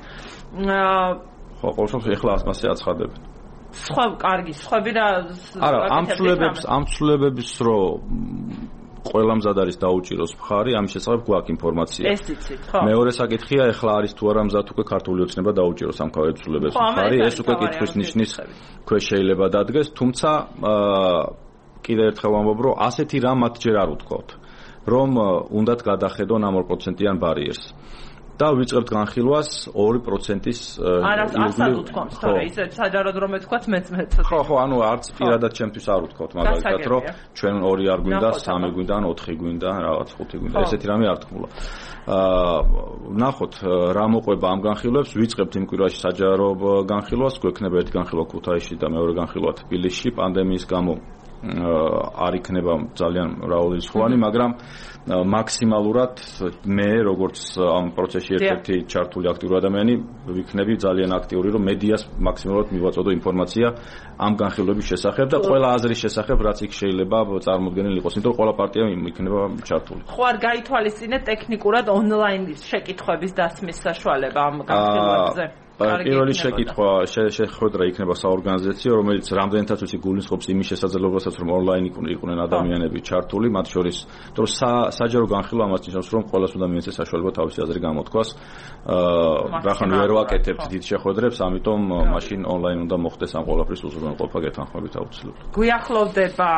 Speaker 6: ხო, ყოველ შემთხვევაში ეხლა ასმასე აცხადებენ.
Speaker 1: სხვა კარგი, სხვები რა
Speaker 6: არა, ამ ცვლილებებს, ამ ცვლილებებს რო ყველა მზად არის დაუჭიროს მხარი, ამის შესახებ გვაქვს ინფორმაცია.
Speaker 1: ეს იცით, ხო.
Speaker 6: მეორე საკითხია, ეხლა არის თუ არა მზად უკვე ქართული ოცნება დაუჭიროს ამ ცვლილებებს მხარი, ეს უკვე კითხვის ნიშნის ქვეშ შეიძლება დადგეს, თუმცა კიდევ ერთხელ ვამბობ, რომ ასეთი რამ მათ ჯერ არ უთქვათ, რომ უნდათ გადახედონ ამ ორ პროცენტიან ბარიერს. და ვიწყებთ განხილვას ორი პროცენტის
Speaker 1: ირგვლივ. ხო, ისე საჯაროდ რომ ეთქვათ მეც მეც.
Speaker 6: ხო, ხო, ანუ არც პირადად ჩემთვის არ უთქვათ, მაგალითად, რომ ჩვენ ორი არ გვინდა, სამი გვინდა, ან ოთხი გვინდა, რაღაც ხუთი გვინდა. ესეთი რამე არ თქმულა. აა ნახოთ რა მოყვება ამ განხილვებს, ვიწყებთ იმ კვირაში საჯარო განხილვას, გვექნება ერთი განხილვა ქუთაისში და მეორე განხილვა თბილისში, პანდემიის გამო არ იქნება ძალიან მრავალრიცხოვანი, მაგრამ მაქსიმალურად მე როგორც ამ პროცესში ერთ-ერთი ჩართული აქტიური ადამიანი ვიქნები ძალიან აქტიური, რომ მედიას მაქსიმალურად მივაწოდო ინფორმაცია ამ განხილვების შესახებ და ყველა აზრის შესახებ, რაც იქ შეიძლება წარმოქმნილი იყოს, იმიტომ რომ ყველა პარტია იქნება ჩართული.
Speaker 1: ხო არ გაითვალისწინეთ ტექნიკურად ონლაინ შეკითხვების დასმის საშუალება ამ განხილვებზე?
Speaker 6: პირველი შეკითხვა შეხვედრა იქნება საორგანიზაციო, რომელიც რამდენადაც ვიცი გულისხმობს იმის შესაძლებლობასაც, რომ ონლაინ იყვნენ ადამიანები ჩართული, მათ შორის, იმიტომ რომ საჯარო განხილვა ამას ნიშნავს, რომ ყველას უნდა მიეცეს საშუალება თავისი აზრი გამოთქვას. რახან ვერ ვაკეთებთ დიდ შეხვედრებს, ამიტომ მაშინ ონლაინ უნდა მოხდეს ამ ყველაფრის უზრუნველყოფა გეთანხმებით აუცილებლად.
Speaker 1: გვიახლოვდება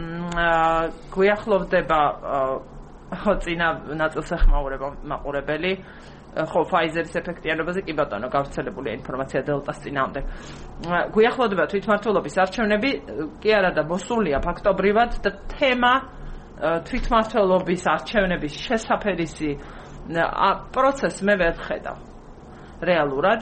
Speaker 1: გვიახლოვდება ხო წინა ნაწილს ეხმაურება მაყურებელი ხო Pfizer-ის ეფექტიანობაზე კი ბატონო გავრცელებულია ინფორმაცია დელტას წინააღმდეგ. გვიახლოვდება თვითმმართველობის არჩევნები, კი არა და მოსულია ფაქტობრივად და თემა თვითმმართველობის არჩევნების შესაფერისი პროცესს მე ვერ ხედავ რეალურად.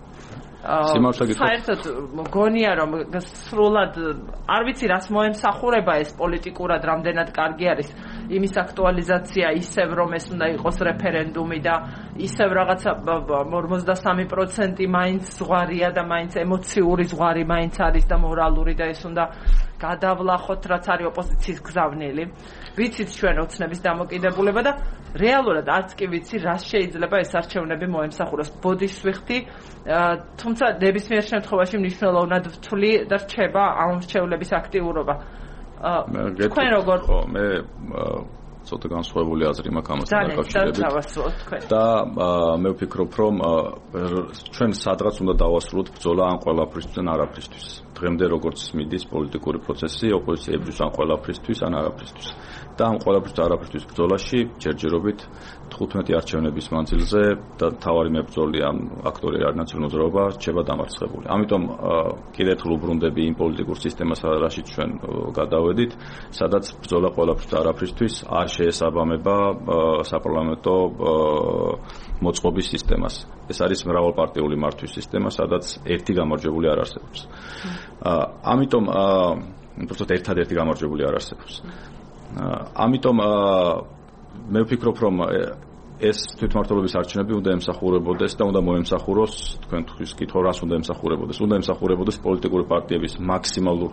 Speaker 1: საერთოდ მგონია რომ სრულად არ ვიცი რას მოემსახურება ეს პოლიტიკურად რამდენად კარგი არის იმის აქტუალიზაცია ისევ რომ ეს უნდა იყოს რეფერენდუმი და ისევ რაღაცა ორმოცდასამი პროცენტი მაინც ზღვარია და მაინც ემოციური ზღვარი მაინც არის და მორალური და ეს უნდა გადავლახოთ რაც არის ოპოზიციის გზავნილი. ვიცით ჩვენ ოცნების დამოკიდებულება და რეალურად არც კი ვიცი რას შეიძლება ეს არჩევნები მოემსახუროს. ბოდიშს ვიხდი, თუმცა ნებისმიერ შემთხვევაში მნიშვნელოვნად ვთვლი და რჩება ამ რჩევლების აქტიურობა. თქვენ როგორ
Speaker 6: ხო მე ცოტა განსხვავებული აზრი მაქვს ამასთან დაკავშირებით და მე ვფიქრობ რომ ჩვენ სადღაც უნდა დავასრულოთ ბრძოლა ამ ყველაფრისთვის ან არაფრისთვის. დღემდე როგორც მიდის პოლიტიკური პროცესი ოპოზიციების ან ყველაფრისთვის ან არაფრისთვის და ამ ყველაფრის არაფრისთვის ბრძოლაში ჯერჯერობით თხუთმეტი არჩევნების მანძილზე და თავარი მებრძოლი ამ აქტორი ნაციონალური მოძრაობა რჩება დამარცხებული. ამიტომ კიდევ ერთხელ უბრუნდები იმ პოლიტიკურ სისტემას, რაშიც ჩვენ გადავედით, სადაც ბრძოლა ყველაფრის არაფრისთვის არ შეესაბამება საპარლამენტო მოწყობის სისტემას. ეს არის მრავალპარტიული მართვის სისტემა, სადაც ერთი გამარჯვებული არ არსებობს. ამიტომ უბრალოდ ერთადერთი გამარჯვებული არ არსებობს. ამიტომ მე ვფიქრობ, რომ ეს თვითმმართველობის არჩევნები უნდა ემსახურებოდეს და უნდა მოემსახუროს, თქვენ თქვის კითხვა, რას უნდა ემსახურებოდეს? უნდა ემსახურებოდეს პოლიტიკური პარტიების მაქსიმალურ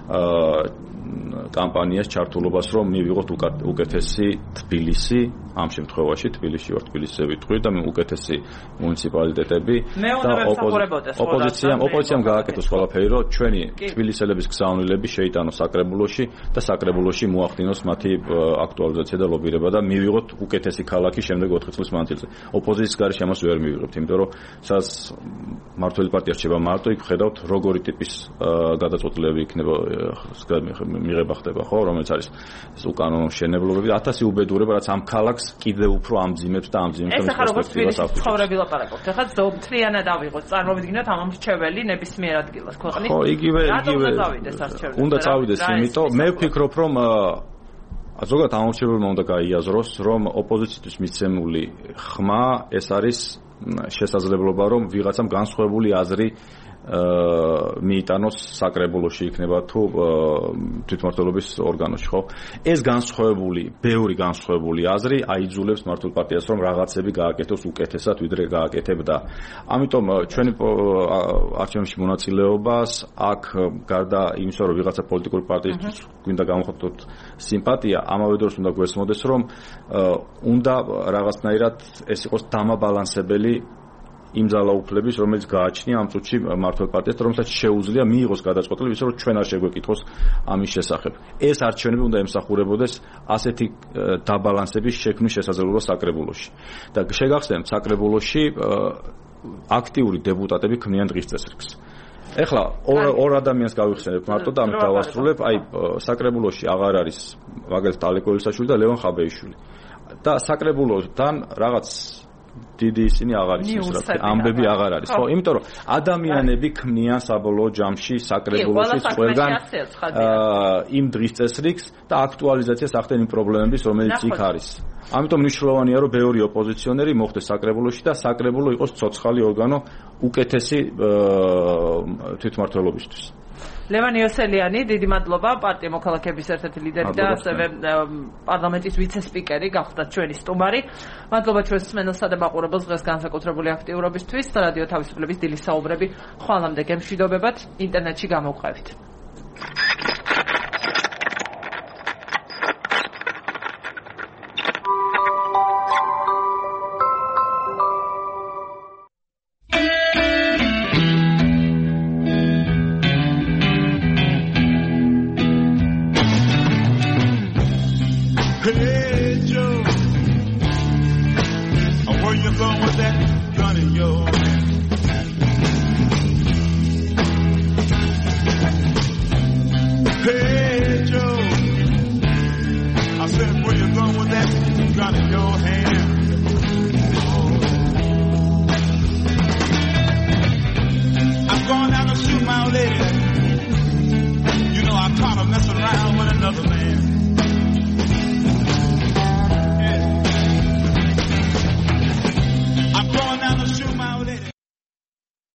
Speaker 6: კამპანიას, ჩართულობას, რომ მივიღოთ უკეთესი თბილისი, ამ შემთხვევაში თბილისში ვარ, თბილისზე ვიტყვი და უკეთესი მუნიციპალიტეტები
Speaker 1: და
Speaker 6: ოპოზიციამ ოპოზიციამ გააკეთოს ყველაფერი, რომ ჩვენი თბილისელების გზავნილები შეიტანოს საკრებულოში და საკრებულოში მოახდინოს მათი აქტუალიზაცია და ლობირება და მივიღოთ უკეთესი ქალაქი შემდეგ ოთხი წლის მანძილზე. ოპოზიციის გარშემო ამას ვერ მივიღებთ, იმიტომ რომ სადაც მმართველი პარტია რჩება მარტო, იქ ხედავთ როგორი ტიპის გადაწყვეტილებები იქნება მიღება ხდება, ხო, რომელიც არის უკანონო მშენებლობები, ათასი უბედურება, რაც ამ ქალაქს კიდევ უფრო ამძიმებს და ამძიმებს
Speaker 1: ეს ახლა როგორც თბილისის ცხოვრები ლაპარაკობთ. ახლა ზოგთრიანად ავიღოთ, წარმოვიდგინოთ ამ მრჩეველი ნებისმიერ ადგილას ქვეყნის.
Speaker 6: ხო, იგივე იგივე უნდა წავიდეს, იმიტომ მე ვფიქრობ, რომ ზოგადად ამ მრჩეველმა უნდა გაიაზროს, რომ ოპოზიციის მიცემული ხმა ეს არის შესაძლებლობა, რომ ვიღაცამ განსხვავებული აზრი მიიტანოს საკრებულოში იქნება თუ თვითმმართველობის ორგანოში, ხო? ეს განსხვავებული, ბევრი განსხვავებული აზრი აიძულებს მმართველ პარტიას, რომ რაღაცები გააკეთოს უკეთესად, ვიდრე გააკეთებდა. ამიტომ ჩვენი არჩევნებში მონაწილეობას აქ გარდა იმისა, რომ ვიღაცა პოლიტიკური პარტიისთვის გვინდა გამოხატოთ სიმპათია, ამავე დროს უნდა გვესმოდეს, რომ უნდა რაღაცნაირად ეს იყოს დამაბალანსებელი იმ ძალაუფლების, რომელიც გააჩნია ამ წუთში მმართველ პარტიას, რომელსაც შეუძლია მიიღოს გადაწყვეტილება ისე, რომ ჩვენ არ შეგვეკითხოს ამის შესახებ. ეს არჩევნები უნდა ემსახურებოდეს ასეთი დაბალანსების შექმნის შესაძლებლობა საკრებულოში. და შეგახსენებთ, საკრებულოში აქტიური დეპუტატები ქმნიან დღის წესრიგს. ეხლა ორ ორ ადამიანს გავიხსენებ მარტო და ამით დავასრულებ, აი საკრებულოში აღარ არის მაგალითად ალეკოვილსაშვილი და ლევან ხაბეიშვილი. და საკრებულოდან რაღაც დიდი ისინი აღარ ისინი ამბები აღარ არის ხო იმიტომ რომ ადამიანები ქმნიან საბოლოო ჯამში საკრებულოში ყველგან იმ დღის წესრიგს და აქტუალიზაციას ახდენენ პრობლემების რომელიც იქ არის ამიტომ მნიშვნელოვანია რომ ბევრი ოპოზიციონერი მოხდეს საკრებულოში და საკრებულო იყოს ცოცხალი ორგანო უკეთესი თვითმმართველობისთვის
Speaker 1: ლევან იოსელიანი, დიდი მადლობა, პარტია მოქალაქეების ერთ-ერთი ლიდერი და ასევე პარლამენტის ვიცე-სპიკერი გახდათ ჩვენი სტუმარი. მადლობა ჩვენს მსმენელსა და მაყურებელს დღეს განსაკუთრებული აქტიურობისთვის. რადიო თავისუფლების დილის საუბრები ხვალამდე გემშვიდობებად ინტერნეტში გამოვყევით.